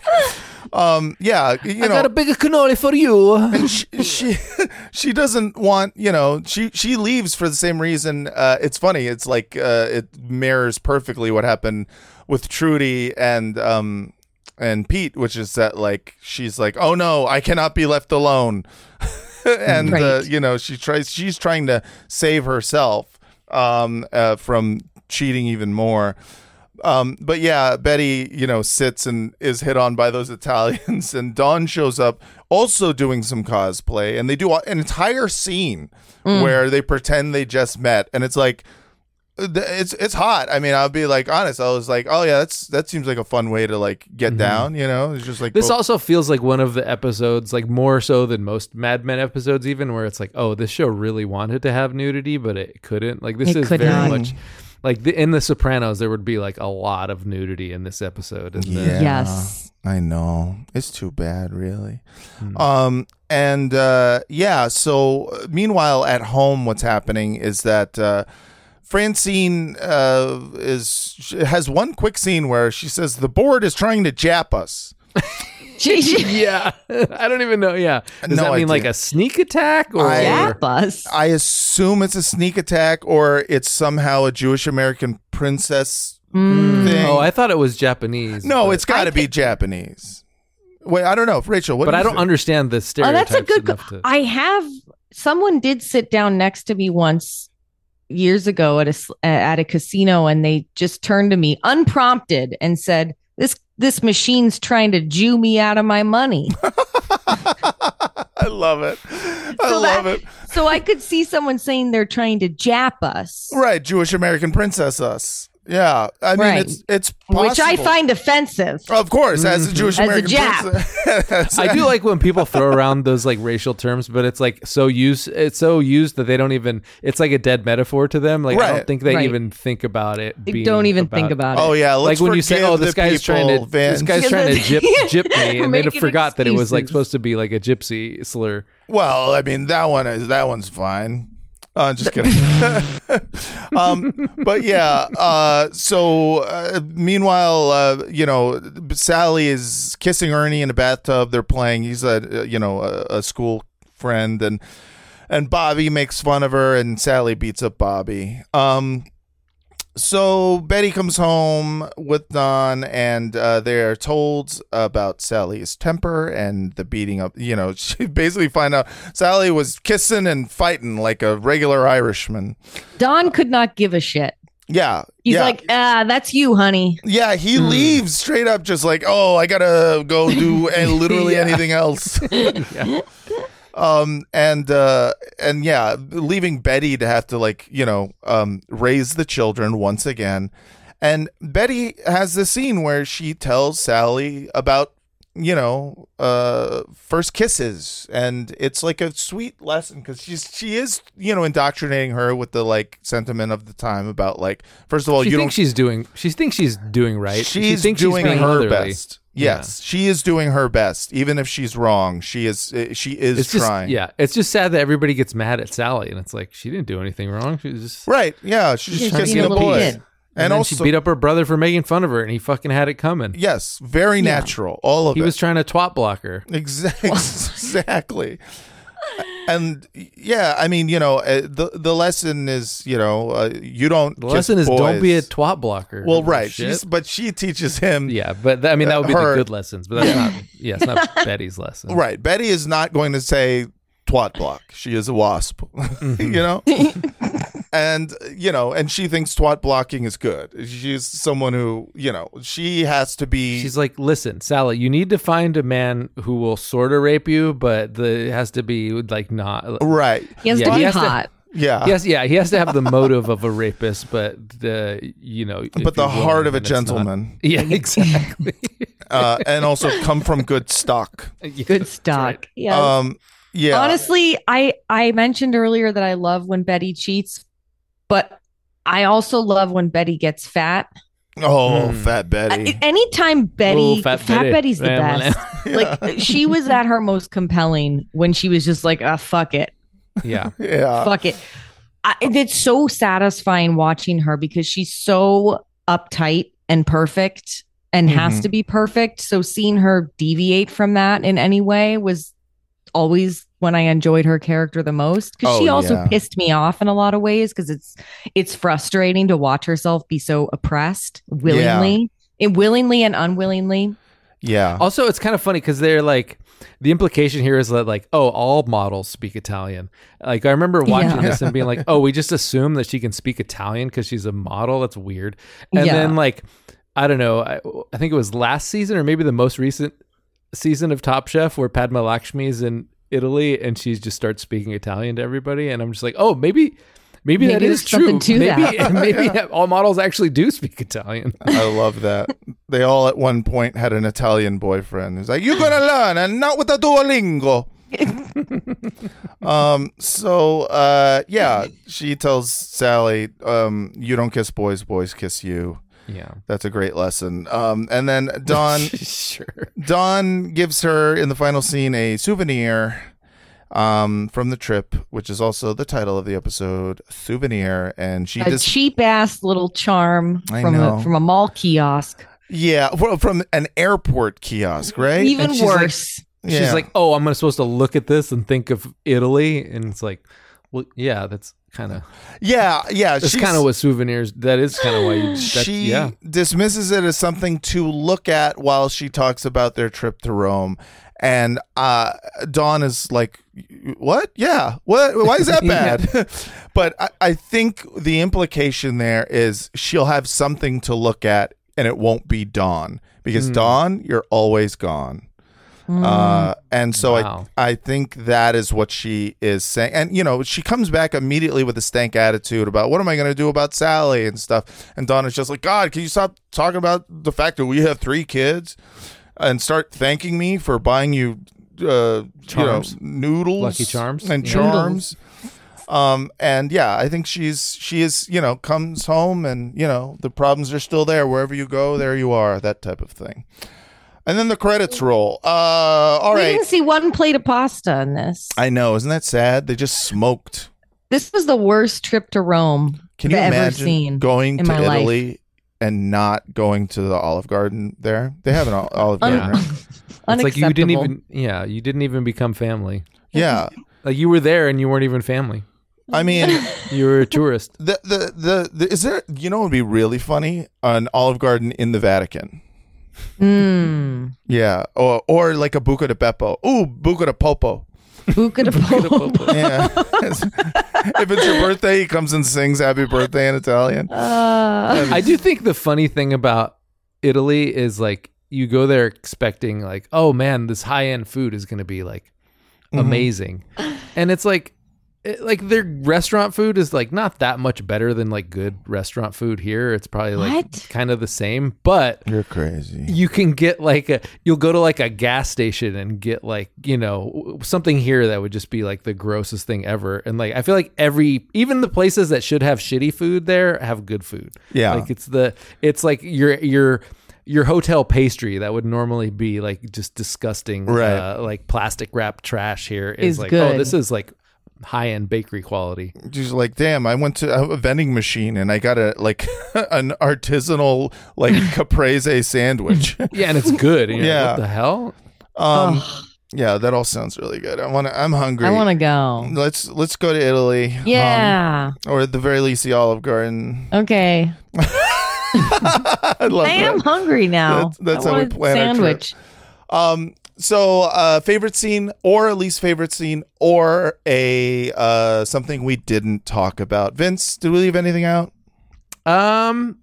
um, yeah, you I know. got a bigger cannoli for you. And she, she she doesn't want, you know, she she leaves for the same reason. Uh, it's funny. It's like uh, it mirrors perfectly what happened with Trudy and um and Pete, which is that like she's like, oh no, I cannot be left alone, and uh, Right. you know she tries she's trying to save herself um uh, from cheating even more. Um, but yeah, Betty, you know, sits and is hit on by those Italians, and Dawn shows up also doing some cosplay, and they do an entire scene Mm. where they pretend they just met, and it's like, it's it's hot. I mean, I'll be like honest. I was like, oh yeah, that's that seems like a fun way to like get down. You know, it's just like This both- also feels like one of the episodes, like more so than most Mad Men episodes, even where it's like, oh, this show really wanted to have nudity, but it couldn't. Like this It is could very not. much like the, in The Sopranos. There would be like a lot of nudity in this episode. And the, Yeah. Yes. I know. It's too bad, really. Um, and uh, yeah, so uh, meanwhile, at home, what's happening is that uh, Francine uh, is has one quick scene where she says, the board is trying to jap us. She, she, yeah, I don't even know. Yeah, does No that mean like idea. a sneak attack or? I- Jap us. I assume it's a sneak attack or it's somehow a Jewish American princess Mm. thing. Oh, I thought it was Japanese. no, but- it's got to be Japanese. Wait, I don't know, Rachel. What but do you I don't think? understand the Oh, stereotypes that's a good. enough to. I have. Someone did sit down next to me once years ago at a s- at a casino, and they just turned to me unprompted and said, "This this machine's trying to Jew me out of my money." I love it. I So love that- it. So I could see someone saying they're trying to Jap us, Right, Jewish American princess us. Yeah, I mean Right. it's it's possible. which I find offensive. of course, as a Jewish As a American Jap. princess. I do like when people throw around those like racial terms, but it's like so used. It's so used that they don't even. It's like a dead metaphor to them. Like I Right. don't think they Right. even think about it. They being don't even think about it. Oh yeah, Like let's when you say, forgive "Oh, this the guy's trying to people, Vince. this guy's Yeah, trying to that's- gyp, gyp me," and they'd have Making forgot that it was like excuses. supposed to be like a gypsy slur. Well, I mean that one is that one's fine. Uh, just kidding. um, but yeah. Uh, so uh, meanwhile, uh, you know, Sally is kissing Ernie in a bathtub. They're playing. He's a you know a, a school friend, and and Bobby makes fun of her, and Sally beats up Bobby. Um, so Betty comes home with Don, and uh, they're told about Sally's temper and the beating up. You know, she basically find out Sally was kissing and fighting like a regular Irishman. Don could not give a shit. Yeah, He's yeah. like, ah, that's you, honey. Yeah, he Hmm. leaves straight up, just like, oh, I gotta go do and literally Yeah. anything else. Um and uh and yeah, leaving Betty to have to like you know um raise the children once again, and Betty has this scene where she tells Sally about you know uh first kisses, and it's like a sweet lesson because she's she is you know indoctrinating her with the like sentiment of the time about like first of all She you thinks don't she's doing. She thinks she's doing right. she she's thinks doing she's being her motherly. best. Yes, she is doing her best, even if she's wrong. She is. uh, She is It's just trying. yeah. It's just sad that everybody gets mad at Sally, and it's like she didn't do anything wrong. She was just Right. Yeah. She's She's just kissing being a a little boy. kid. And, And then also, she beat up her brother for making fun of her, and he fucking had it coming. yes, very natural. All of He it. was trying to twat block her. Exactly. exactly. And yeah, I mean, you know, uh, the the lesson is, you know, uh, you don't. The kiss lesson is don't be a boys. twat blocker. Well, right. Shit. She's, but she teaches him. Yeah, but th- I mean that would be Her- the good lessons, but that's not. Yeah, it's not Betty's lesson. Right. Betty is not going to say twat block. She is a wasp. Mm-hmm. you know? And, you know, and she thinks twat blocking is good. She's someone who, you know, she has to be. She's like, listen, Sally, you need to find a man who will sort of rape you, but the, it has to be like not right. He has Yeah, to he be has to- hot. Yeah. Yes, yeah, he has to have the motive of a rapist, but the you know, if But the you're heart willing, of a then it's not. gentleman. Yeah, exactly. uh, and also come from good stock. Good stock. Yeah. Um, yeah. Honestly, I I mentioned earlier that I love when Betty cheats, but I also love when Betty gets fat. Oh, Hmm. Fat Betty. I- anytime Betty, Ooh, Fat Fat, Betty. Betty's the Yeah, best. Like she was at her most compelling when she was just like, ah, fuck it. Yeah. yeah. Fuck it. I, it's so satisfying watching her because she's so uptight and perfect and has Mhm. to be perfect. So seeing her deviate from that in any way was always when I enjoyed her character the most, because Oh, she also yeah. pissed me off in a lot of ways because it's it's frustrating to watch herself be so oppressed willingly, and willingly and unwillingly. Yeah. Also, it's kind of funny because they're like, the implication here is that like, oh, all models speak Italian. Like I remember watching Yeah. this and being like, oh, we just assume that she can speak Italian because she's a model. That's weird. And Yeah. then like, I don't know. I, I think it was last season or maybe the most recent season of Top Chef where Padma Lakshmi is in Italy and she just starts speaking Italian to everybody. And I'm just like, oh, maybe. Maybe, Maybe that there's is true. something to maybe that. maybe all models actually do speak Italian. I love that. They all at one point had an Italian boyfriend. He's like, "You're gonna learn, and not with the Duolingo." um. So, uh, yeah, she tells Sally, um, "You don't kiss boys; boys kiss you." Yeah, That's a great lesson. Um, and then Dawn, sure. Dawn gives her in the final scene a souvenir, um, from the trip, which is also the title of the episode, "Souvenir," and she A just cheap ass little charm I from know. a from a mall kiosk. yeah, well, from an airport kiosk, right? Even And she's like- worse. She's like, oh, I'm gonna supposed to look at this and think of Italy, and it's like, well, yeah, that's kind of. Yeah, yeah. That's she's- kind of what souvenirs. That is kind of why you. That's, she yeah. dismisses it as something to look at while she talks about their trip to Rome. And uh, Dawn is like, what? Yeah. What? Why is that bad? But I, I think the implication there is she'll have something to look at and it won't be Dawn. Because Mm. Dawn, you're always gone. Mm. Uh, and so Wow. I, I think that is what she is saying. And, you know, she comes back immediately with a stank attitude about what am I going to do about Sally and stuff. And Dawn is just like, God, can you stop talking about the fact that we have three kids and start thanking me for buying you, uh, Charms. you know, noodles, Lucky Charms? and Yeah. charms. Um, and yeah, I think she's, she is, you know, comes home and, you know, the problems are still there. Wherever you go, there you are, that type of thing. And then the credits roll. Uh, all we right. didn't see one plate of pasta in this. I know. Isn't that sad? They just smoked. This was the worst trip to Rome Can I've you ever imagine seen going in to my Italy life. and not going to the Olive Garden there? They have an ol- Olive Un- Garden there. It's like you didn't Unacceptable. even. Yeah, you didn't even become family. Yeah. Like you were there and you weren't even family. I mean, You were a tourist. the, the, the, the, is there, you know, what would be really funny? An Olive Garden in the Vatican. Mm. Yeah. Or, or like a Buca di Beppo. Ooh, Buca di Popo. Buca di Popo. Yeah. If it's your birthday, he comes and sings happy birthday in Italian. Uh, I do think the funny thing about Italy is like you go there expecting like, oh man, this high end food is going to be like Mhm. amazing, and it's like, it, like their restaurant food is like not that much better than like good restaurant food here. It's probably like What? kind of the same, but You're crazy. you can get like a you'll go to like a gas station and get like, you know, something here that would just be like the grossest thing ever. And like I feel like every even the places that should have shitty food there have good food. Yeah. Like it's the it's like your your your hotel pastry that would normally be like just disgusting, Right. uh, like plastic wrapped trash here is Is like, oh, good. this is like high end bakery quality. She's like, damn, I went to a vending machine and I got a like an artisanal like caprese sandwich. Yeah, and it's good. And you're like, Yeah. what the hell? Um, Ugh. yeah, that all sounds really good. I want to. I'm hungry. I want to go. Let's let's go to Italy. Yeah. Um, or at the very least, the Olive Garden. Okay. I love I am that. hungry now. That's, that's I how we want a plan sandwich. our trip. Um. So, uh, favorite scene or least favorite scene or a uh something we didn't talk about. Vince, did we leave anything out? Um.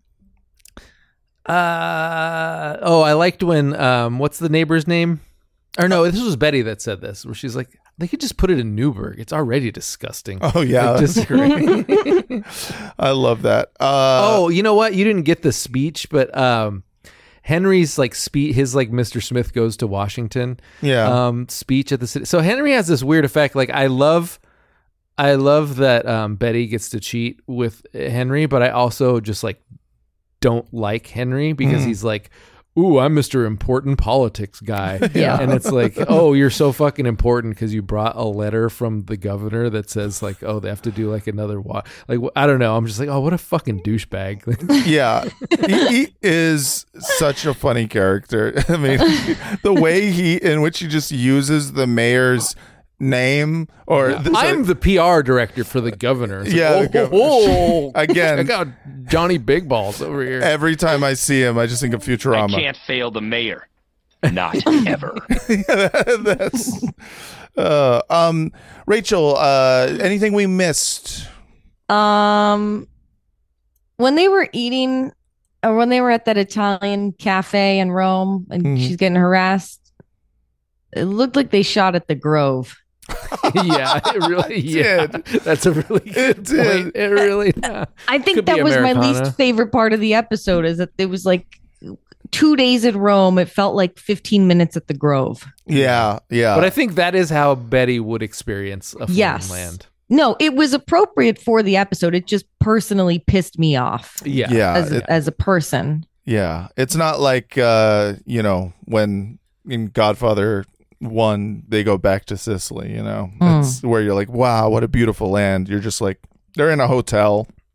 Uh. Oh, I liked when. Um. What's the neighbor's name? Or no, this was Betty that said this, where she's like, "They could just put it in Newburgh. It's already disgusting." Oh yeah, I disagree. I love that. Uh, oh, you know what? You didn't get the speech, but um, Henry's like speech, his like Mister Smith goes to Washington. Yeah. Um, speech at the city. So Henry has this weird effect. Like I love. I love that um, Betty gets to cheat with Henry, but I also just like don't like Henry because Mm. he's like, ooh, I'm Mister Important Politics guy. Yeah. And it's like, oh, you're so fucking important because you brought a letter from the governor that says like, oh, they have to do like another wa Like, I don't know. I'm just like, oh, what a fucking douchebag. Yeah, he, he is such a funny character. I mean, the way he in which he just uses the mayor's name or the- I'm the P R director for the governor. It's like, Yeah, oh, the governor. oh, oh. Again. Check out Johnny Big Balls over here. every time I see him, I just think of Futurama. I can't fail the mayor. Not ever. Yeah, that's uh, um, Rachel. Uh, anything we missed? Um, when they were eating, or when they were at that Italian cafe in Rome, and Mhm. she's getting harassed, it looked like they shot at the Grove. Yeah, it really yeah. That's a really good did. point. It really yeah. I think Could be that was my Americana. least favorite part of the episode. Is that it was like two days in Rome. It felt like fifteen minutes at the Grove. Yeah, yeah. But I think that is how Betty would experience a foreign Yes. land. No, it was appropriate for the episode. It just personally pissed me off. Yeah. yeah, as it- a, as a person. yeah. It's not like uh, you know when in Godfather One they go back to Sicily. You know, Mm. that's where you're like, wow, what a beautiful land. You're just like they're in a hotel.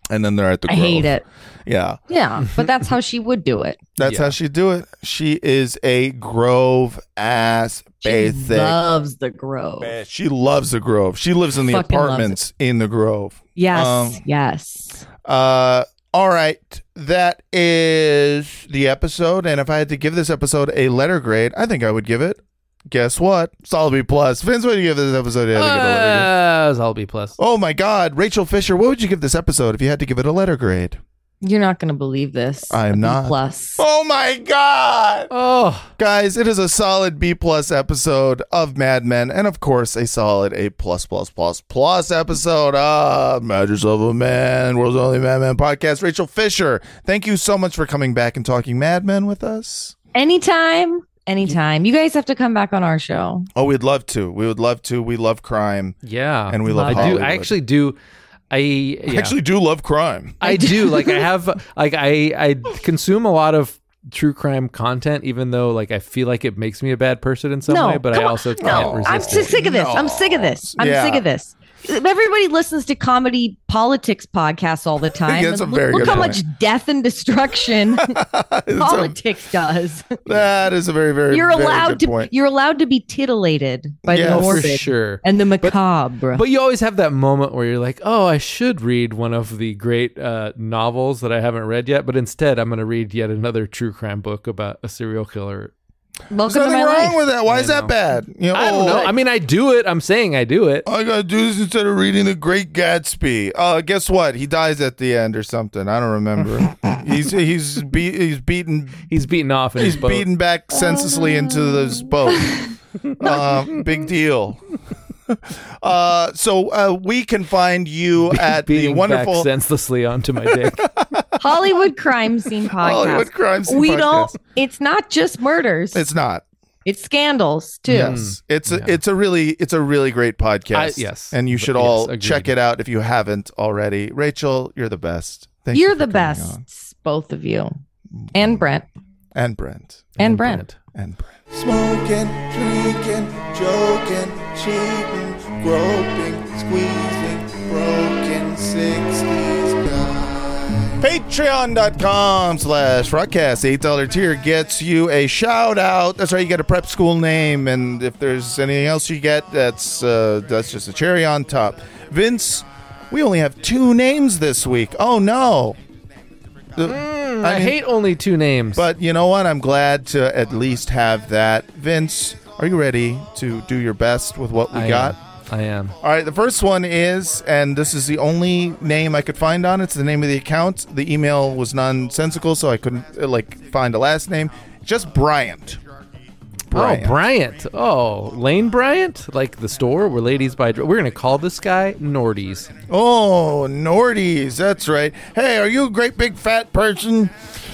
And then they're at the I Grove. hate it. Yeah. Yeah, but that's how she would do it. That's Yeah. how she do it. She is a Grove ass She basic. loves the Grove. Man, she loves the Grove. She lives in the Fucking loves apartments in the Grove. Yes, Um, yes. Uh, all right. That is the episode. And if I had to give this episode a letter grade, I think I would give it. Guess what? Solid B plus. Vince, what do you give this episode? You had to give it a letter grade? Uh, it was all B plus. Oh my God, Rachel Fisher, what would you give this episode if you had to give it a letter grade? You're not going to believe this. I am A B not. Plus. Oh my God. Oh, Guys, it is a solid B plus episode of Mad Men, and of course, a solid A plus plus plus plus episode of Mad Yourself a Man, World's Only Mad Men podcast. Rachel Fisher, thank you so much for coming back and talking Mad Men with us. Anytime, anytime. You guys have to come back on our show. Oh, we'd love to. We would love to. We love crime. yeah. And we love I do. Hollywood. I actually do. I yeah. I actually do love crime. I do. Like I have. Like I. I consume a lot of true crime content, even though like I feel like it makes me a bad person in some no, way. But I come on. also can't no. resist I'm it. so sick of this. No. I'm sick of this. I'm Yeah. sick of this. Everybody listens to comedy politics podcasts all the time. That's a And very look, good look how point. much death and destruction politics does. That is a very, very, You're very allowed good to. point. You're allowed to be titillated by Yeah, the for morbid sure. and the macabre. But you always have that moment where you're like, oh, I should read one of the great uh, novels that I haven't read yet. But instead, I'm going to read yet another true crime book about a serial killer. Welcome There's to nothing my wrong life. with that. Why I is that know. bad? You know, I don't know. I mean, I do it. I'm saying I do it. All I gotta do this instead of reading The Great Gatsby. Uh, guess what? He dies at the end or something. I don't remember. he's he's be, he's beaten He's beaten off in he's his boat. beaten back senselessly into this boat. Uh, big deal. Uh, so uh, we can find you at the beating wonderful back senselessly onto my dick. Hollywood crime scene podcast. Hollywood crime scene we podcast. don't. It's not just murders. It's not. It's scandals too. Yes, it's a, it's a really it's a really great podcast. I- yes. and you should Yes, all agreed. check it out if you haven't already. Rachel, you're the best. Thank You're you for the coming best, on. both of you, and Brent, And Brent. and, Brent. And Brent. Smoking, drinking, joking, cheating, groping, squeezing, broken sixties guy. Patreon.com slash Rockcast. eight dollar tier gets you a shout out. That's right, you get a prep school name, and if there's anything else you get, that's uh, that's just a cherry on top. Vince, we only have two names this week. Oh no. The- Mm, I, mean- hate only two names. But you know what? I'm glad to at least have that. Vince, are you ready to do your best with what we I got? am. I am. All right, the first one is, and this is the only name I could find on it. It's the name of the account. The email was nonsensical, so I couldn't uh, like find a last name. Just Bryant. Bryant. Oh, Bryant. Oh, Lane Bryant? Like the store where ladies buy... We're going to call this guy Nordy's. Oh, Nordy's. That's right. Hey, are you a great big fat person?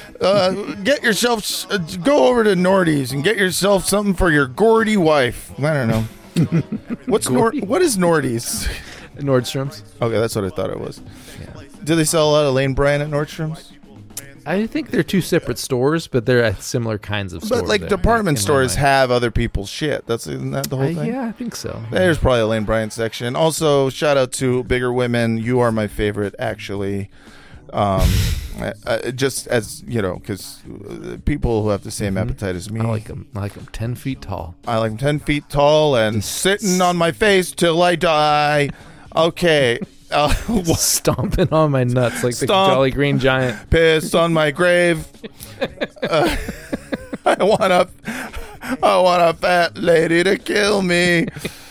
Uh, get yourself, uh, go over to Nordy's and get yourself something for your Gordy wife. I don't know. What's Nor- What is Nordy's? Nordstrom's. Okay, that's what I thought it was. Do they sell a lot of Lane Bryant at Nordstrom's? I think they're two separate stores, but they're at similar kinds of stores. But like there, department in my stores mind. have other people's shit. That's isn't that the whole Uh, thing? yeah, I think so. There's probably a Lane Bryant section. Also, shout out to Bigger Women. You are my favorite, actually. Um, I, I, just as you know, because people who have the same appetite as me. I like them. I like them ten feet tall. I like them ten feet tall and sitting on my face till I die. Okay. Uh, Stomping on my nuts like the Stomp. Jolly Green Giant. Pissed on my grave. Uh, I want a, I want a fat lady to kill me.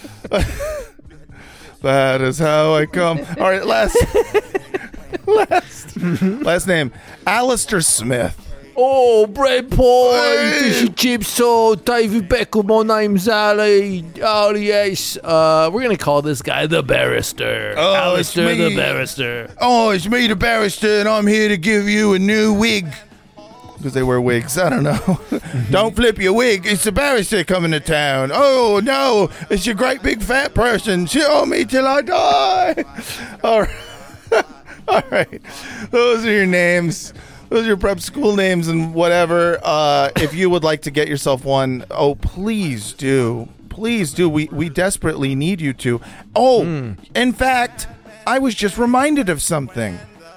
That is how I come. All right, last, last, last name, Alistair Smith. Oh, bread pie, Hey. fish and chips, so David Beckham, my name's Ali. Oh, yes. Uh, we're going to call this guy the barrister. Oh, Alistair it's the me. barrister. Oh, it's me, the barrister, and I'm here to give you a new wig. Because they wear wigs. I don't know. Don't flip your wig. It's the barrister coming to town. Oh, no. It's your great big fat person. Sit on me till I die. All right. All right. Those are your names. Those are your prep school names and whatever. Uh, if you would like to get yourself one, oh, please do. Please do. We, we desperately need you to. Oh, in fact, I was just reminded of something.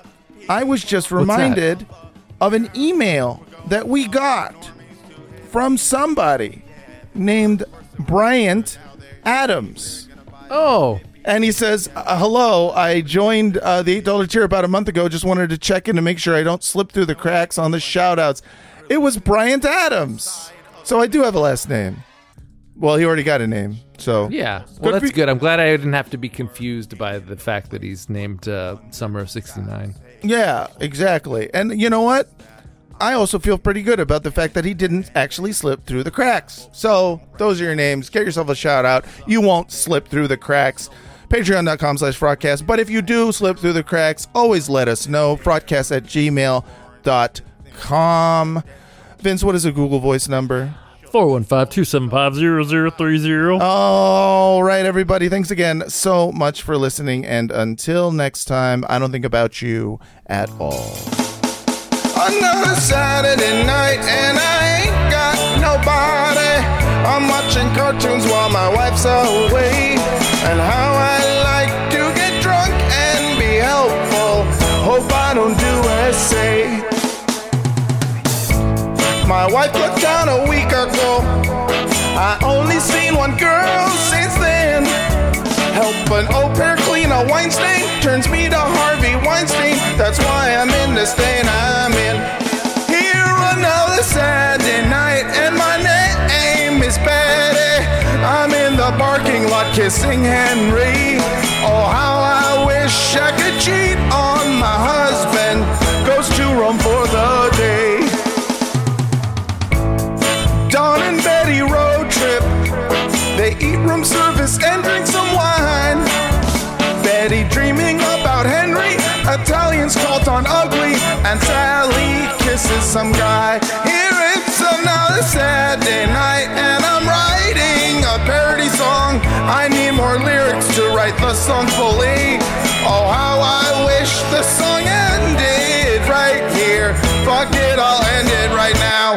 I was just What's that? reminded of an email that we got from somebody named Bryant Adams. Oh. And he says, uh, hello, I joined uh, the eight dollar tier about a month ago. Just wanted to check in to make sure I don't slip through the cracks on the shout-outs. It was Bryant Adams. So I do have a last name. Well, he already got a name. So Yeah. Well, that's be- good. I'm glad I didn't have to be confused by the fact that he's named uh, Summer of sixty-nine. Yeah, exactly. And you know what? I also feel pretty good about the fact that he didn't actually slip through the cracks. So those are your names. Get yourself a shout out. You won't slip through the cracks. Patreon.com slash Fraudcast. But if you do slip through the cracks, always let us know. Fraudcast at gmail dot com. Vince, what is a Google Voice number? four one five, two seven five, zero zero three zero. All right, everybody. Thanks again so much for listening. And until next time, I don't think about you at all. Another Saturday night and I ain't got nobody. I'm watching cartoons while my wife's away. And how I like to get drunk and be helpful. Hope I don't do as say. My wife put down a week ago. I only seen one girl since then. Help an au pair clean a wine stain turns me to Harvey Weinstein. That's why I'm in the stain I'm in. Here another Saturday night and my name is Betty. I'm in the parking lot kissing Henry. Oh, how I wish I could cheat on my husband. Goes to Rome for the day. Don and Betty road trip. They eat room service and drink some wine. Betty dreaming about Henry. Italians called on ugly. And Sally kisses some guy. Here it's another Saturday night. And I'm writing a parody song. I need more lyrics to write the song fully. Oh, how I wish the song ended right here. Fuck it, I'll end it right now.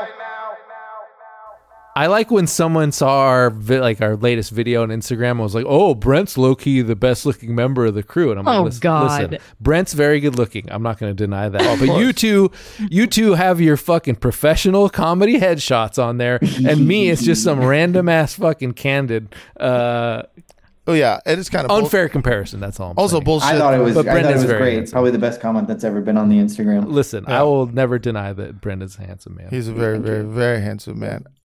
I like when someone saw our vi- like our latest video on Instagram and was like, "Oh, Brent's low key the best looking member of the crew," and I'm like, Oh, listen, God. listen, Brent's very good looking. I'm not going to deny that, but you two, you two have your fucking professional comedy headshots on there, and me, it's just some random ass fucking candid. Uh, oh yeah, it is kind of unfair bull- comparison. That's all. I'm also saying. bullshit. I thought it was. But I thought it Brendan's was very great. handsome. Probably the best comment that's ever been on the Instagram. Listen, Yeah. I will never deny that Brendan's a handsome man. He's a very, very, very handsome man.